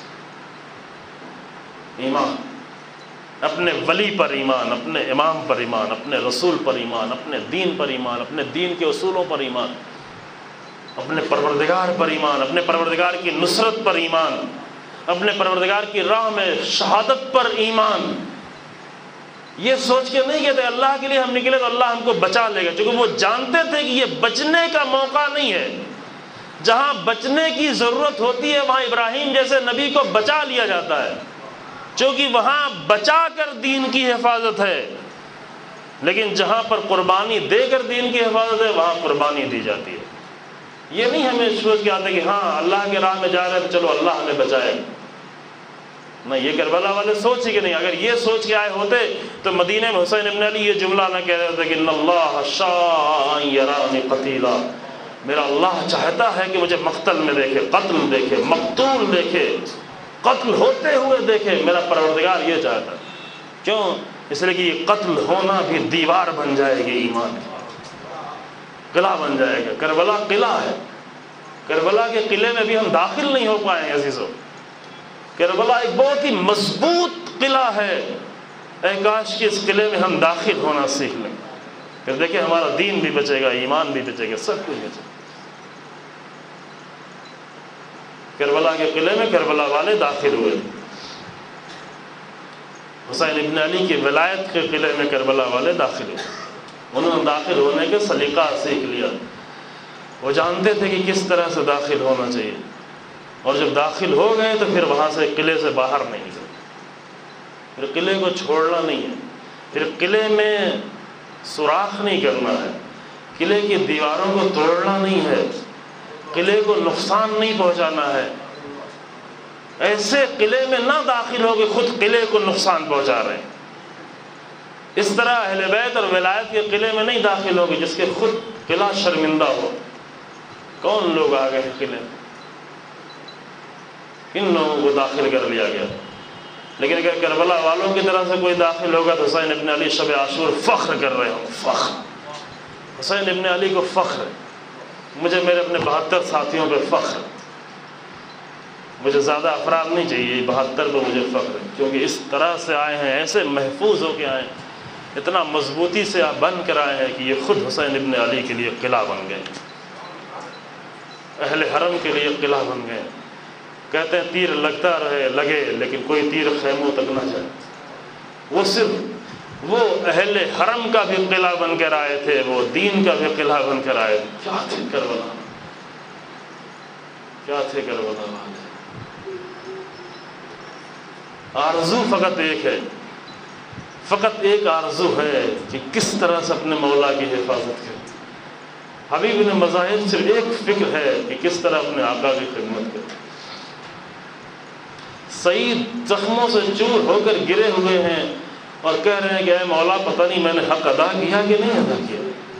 A: ایمان، اپنے ولی پر ایمان، اپنے امام پر ایمان، اپنے رسول پر ایمان، اپنے دین پر ایمان، اپنے دین کے اصولوں پر ایمان، اپنے پروردگار پر ایمان، اپنے پروردگار کی نصرت پر ایمان، اپنے پروردگار کی راہ میں شہادت پر ایمان۔ یہ سوچ کے نہیں کہتے اللہ کے لیے ہم نکلے تو اللہ ہم کو بچا لے گا، چونکہ وہ جانتے تھے کہ یہ بچنے کا موقع نہیں ہے، جہاں بچنے کی ضرورت ہوتی ہے وہاں ابراہیم جیسے نبی کو بچا لیا جاتا ہے، چونکہ وہاں بچا کر دین کی حفاظت ہے، لیکن جہاں پر قربانی دے کر دین کی حفاظت ہے وہاں قربانی دی جاتی ہے۔ یہ نہیں ہمیں سوچ کے آتا کہ ہاں اللہ کے راہ میں جا رہے ہیں تو چلو اللہ ہمیں بچائے، نہ، یہ کربلا والے سوچ ہی کہ نہیں، اگر یہ سوچ کے آئے ہوتے تو مدینہ میں حسین ابن علی یہ جملہ نہ کہہ رہے تھے کہ ان اللہ شاء ان یرانی قتیلا، میرا اللہ چاہتا ہے کہ مجھے مقتل میں دیکھے، قتل دیکھے، مقتول دیکھے، قتل ہوتے ہوئے دیکھے، میرا پروردگار یہ چاہتا ہے۔ کیوں؟ اس لیے کہ یہ قتل ہونا بھی دیوار بن جائے گی، ایمان قلعہ بن جائے گا۔ کربلا قلعہ ہے، کربلا کے قلعے میں بھی ہم داخل نہیں ہو پائے ہیں عزیزو، کربلا ایک بہت ہی مضبوط قلعہ ہے، اے کاش کہ اس قلعے میں ہم داخل ہونا سیکھ لیں، پھر دیکھیں ہمارا دین بھی بچے گا، ایمان بھی بچے گا، سب کچھ بچے گا۔ کربلا کے قلعے میں کربلا والے داخل ہوئے، حسین ابن علی کی ولایت کے قلعے میں کربلا والے داخل ہوئے، انہوں نے داخل ہونے کے سلیقہ سیکھ لیا، وہ جانتے تھے کہ کس طرح سے داخل ہونا چاہیے، اور جب داخل ہو گئے تو پھر وہاں سے قلعے سے باہر نہیں گئے۔ پھر قلعے کو چھوڑنا نہیں ہے، پھر قلعے میں سوراخ نہیں کرنا ہے، قلعے کی دیواروں کو توڑنا نہیں ہے، قلعے کو نقصان نہیں پہنچانا ہے۔ ایسے قلعے میں نہ داخل ہو کہ خود قلعے کو نقصان پہنچا رہے ہیں۔ اس طرح اہل بیت اور ولایت کے قلعے میں نہیں داخل ہوگی جس کے خود قلعہ شرمندہ ہو۔ کون لوگ آ گئے ہیں قلعے میں؟ کن لوگوں کو داخل کر لیا گیا؟ لیکن اگر کربلا والوں کی طرف سے کوئی داخل ہوگا تو حسین ابن علی شب عاشور فخر کر رہے ہوں، فخر، حسین ابن علی کو فخر ہے، مجھے میرے اپنے 72 ساتھیوں پہ فخر ہے، مجھے زیادہ افراد نہیں چاہیے، 72 پہ مجھے فخر ہے، کیونکہ اس طرح سے آئے ہیں، ایسے محفوظ ہو کے آئے ہیں، اتنا مضبوطی سے آپ بن کر آئے ہیں کہ یہ خود حسین ابن علی کے لیے قلعہ بن گئے، اہل حرم کے لیے قلعہ بن گئے۔ کہتے ہیں تیر لگتا رہے لگے لیکن کوئی تیر خیموں تک نہ جائے، وہ صرف وہ اہل حرم کا بھی قلعہ بن کر آئے تھے، وہ دین کا بھی قلعہ بن کر آئے تھے۔ کیا تھے کربلا، کیا تھے کربلا والے۔ آرزو فقط ایک ہے، فقط ایک آرزو ہے کہ کس طرح سے اپنے مولا کی حفاظت کرے۔ حبیب نے مذاہب صرف ایک فکر ہے کہ کس طرح اپنے آقا کی خدمت کرے۔ سعید زخموں سے چور ہو کر گرے ہوئے ہیں اور کہہ رہے ہیں کہ اے مولا پتہ نہیں میں نے حق ادا کیا کہ نہیں ادا کیا۔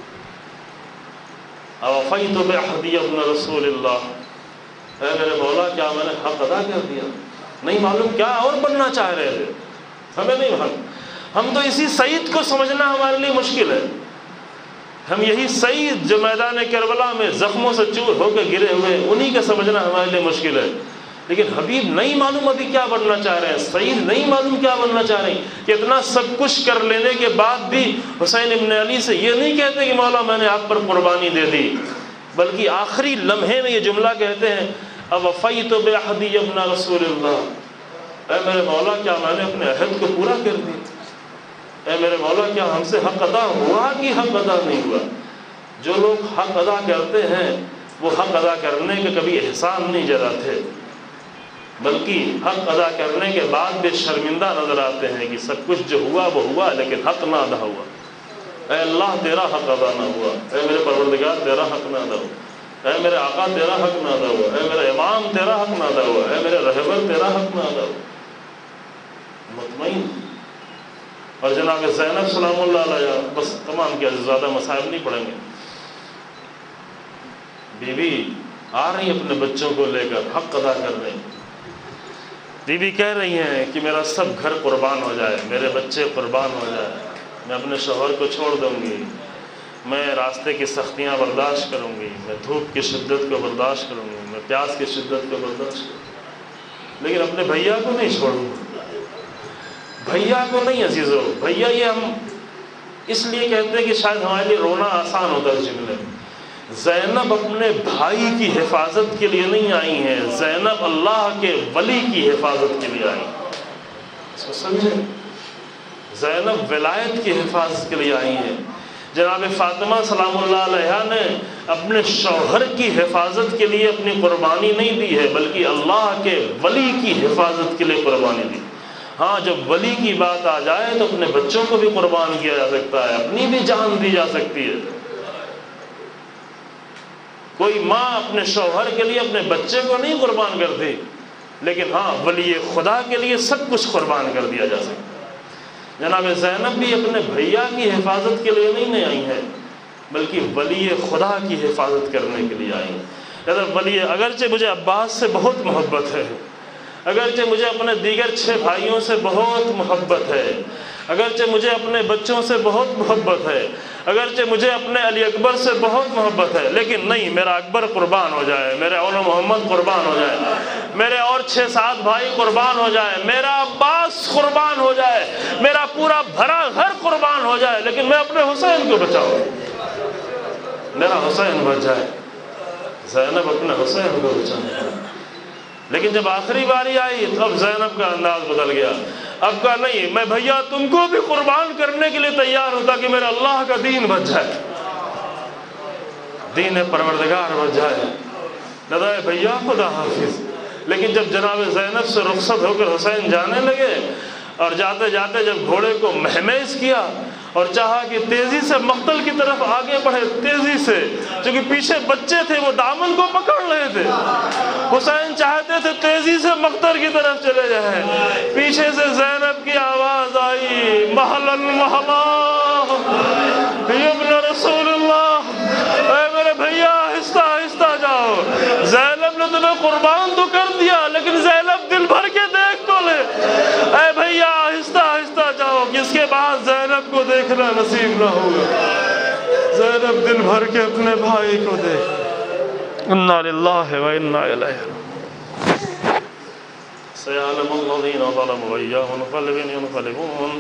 A: اوفیت بعہدی ابن رسول اللہ، اے میرے مولا کیا میں نے حق ادا کر دیا؟ نہیں معلوم کیا اور بننا چاہ رہے تھے، ہمیں نہیں معلوم۔ ہم تو اسی سعید کو سمجھنا ہمارے لیے مشکل ہے، ہم یہی سعید جو میدان کربلا میں زخموں سے چور ہو کے گرے ہوئے انہی کا سمجھنا ہمارے لیے مشکل ہے، لیکن حبیب نہیں معلوم ابھی کیا بننا چاہ رہے ہیں، سعید نہیں معلوم کیا بننا چاہ رہے ہیں کہ اتنا سب کچھ کر لینے کے بعد بھی حسین ابن علی سے یہ نہیں کہتے کہ مولا میں نے آپ پر قربانی دے دی، بلکہ آخری لمحے میں یہ جملہ کہتے ہیں اوفیت بعہدی ابن رسول اللہ، اے میرے مولا کیا میں نے اپنے عہد کو پورا کر دیا؟ اے میرے مولا کیا ہم سے حق ادا ہوا کہ حق ادا نہیں ہوا؟ جو لوگ حق ادا کرتے ہیں وہ حق ادا کرنے کے کبھی احسان نہیں جتاتے، بلکہ حق ادا کرنے کے بعد بھی شرمندہ نظر آتے ہیں کہ سب کچھ جو ہوا وہ ہوا لیکن حق نہ ادا ہوا۔ اے اللہ تیرا حق ادا نہ ہوا، اے میرے پروردگار تیرا حق نہ ادا ہوا، اے میرے آقا تیرا حق نہ ادا ہوا، اے میرے امام تیرا حق نہ ادا ہوا، اے میرے رہبر تیرا حق نہ ادا ہوا۔ مطمئن۔ اور جناب زینب سلام اللہ علیہ، بس تمام کیا زیادہ مصائب نہیں پڑھیں گے، بی بی آ رہی اپنے بچوں کو لے کر حق ادا کر رہی، بی بی کہہ رہی ہیں کہ میرا سب گھر قربان ہو جائے، میرے بچے قربان ہو جائے، میں اپنے شوہر کو چھوڑ دوں گی، میں راستے کی سختیاں برداشت کروں گی، میں دھوپ کی شدت کو برداشت کروں گی، میں پیاس کی شدت کو برداشت کروں گی، لیکن اپنے بھیا کو نہیں چھوڑوں گا، بھیا کو نہیں عزیزو۔ بھیا یہ ہم اس لیے کہتے ہیں کہ شاید ہمارے لیے رونا آسان ہوتا ہے اس جملے میں۔ زینب اپنے بھائی کی حفاظت کے لیے نہیں آئی ہیں، زینب اللہ کے ولی کی حفاظت کے لیے آئی ہیں، اس کو سمجھیں، زینب ولایت کی حفاظت کے لیے آئی ہیں۔ جناب فاطمہ سلام اللہ علیہ نے اپنے شوہر کی حفاظت کے لیے اپنی قربانی نہیں دی ہے بلکہ اللہ کے ولی کی حفاظت کے لیے قربانی دی۔ ہاں جب ولی کی بات آ جائے تو اپنے بچوں کو بھی قربان کیا جا سکتا ہے، اپنی بھی جان دی جا سکتی ہے۔ کوئی ماں اپنے شوہر کے لیے اپنے بچے کو نہیں قربان کرتی، لیکن ہاں ولی خدا کے لیے سب کچھ قربان کر دیا جا سکتا ہے۔ جناب زینب بھی اپنے بھیا کی حفاظت کے لیے نہیں آئی ہیں بلکہ ولی خدا کی حفاظت کرنے کے لیے آئی ہیں۔ ولی اگرچہ مجھے عباس سے بہت محبت ہے، اگرچہ مجھے اپنے دیگر 6 بھائیوں سے بہت محبت ہے، اگرچہ مجھے اپنے بچوں سے بہت محبت ہے، اگرچہ مجھے اپنے علی اکبر سے بہت محبت ہے، لیکن نہیں، میرا اکبر قربان ہو جائے، میرے اول محمد قربان ہو جائے، میرے اور 6-7 بھائی قربان ہو جائے، میرا عباس قربان ہو جائے، میرا پورا بھرا گھر قربان ہو جائے، لیکن میں اپنے حسین کو بچاؤں، میرا حسین بچ جائے۔ زینب اپنے حسین کو بچانے، لیکن جب آخری باری آئی اب زینب کا انداز بدل گیا، اب کہا نہیں، میں بھیا تم کو بھی قربان کرنے کے لیے تیار ہوتا کہ میرا اللہ کا دین بچ جائے، دین پروردگار بچ جائے، لگا ہے بھیا خدا حافظ۔ لیکن جب جناب زینب سے رخصت ہو کر حسین جانے لگے، اور جاتے جاتے جب گھوڑے کو مہمیز کیا اور چاہا کہ تیزی سے مقتل کی طرف آگے بڑھے، تیزی سے، چونکہ پیچھے بچے تھے وہ دامن کو پکڑ رہے تھے، حسین چاہتے تھے تیزی سے مقتل کی طرف چلے جائیں، پیچھے سے زینب کی آواز آئی، محلا محلا ابن رسول اللہ، اے میرے بھیا آہستہ آہستہ جاؤ، زینب نے تمہیں قربان تو کر دیا لیکن زینب دل بھر کے دیکھ تو لے، اے بھیا آہستہ آہستہ جاؤ، جس کے بعد زینب کو دیکھنا نصیب نہ ہوگا، زینب دل بھر کے اپنے بھائی کو دیکھ، انا للہ و انا الیہ راجعون، سیعلم الذین ظلموا أَیَّ منقلب ينقلبون،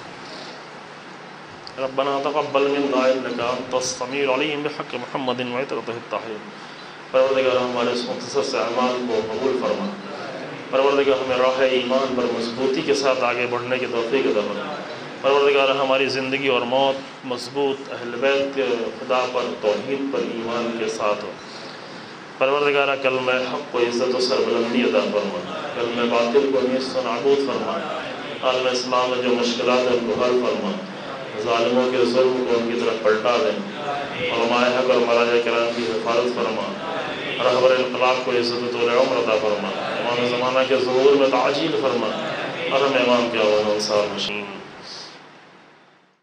A: ربنا تقبل منا انك انت السميع العليم بحق محمد وعترته الطاهرين۔ پروردگار ہمارے اس مختصر سے اعمال کو قبول فرما، پروردگار ہمیں راہ ایمان پر مضبوطی کے ساتھ آگے بڑھنے کی توفیق عطا فرما، پروردگار ہماری زندگی اور موت مضبوط اہل بیت کے خدا پر، توحید پر، ایمان کے ساتھ ہو، پروردگار کلمہ حق کو عزت و سربلندی عطا فرما، کلمہ باطل کو نیست و نابود فرما، عالم اسلام میں جو مشکلات ہیں ان کو حل فرما، ظالموں کے ظلم کو ان کی طرف پلٹا دیں، علماء حق اور مراجع کرام کی حفاظت فرما، رہبر انقلاب کو عزت و طول عمر عطا فرما، امام زمانہ کے ظہور میں تعجیل فرما، اور ہم امام کے اول انصار مشین۔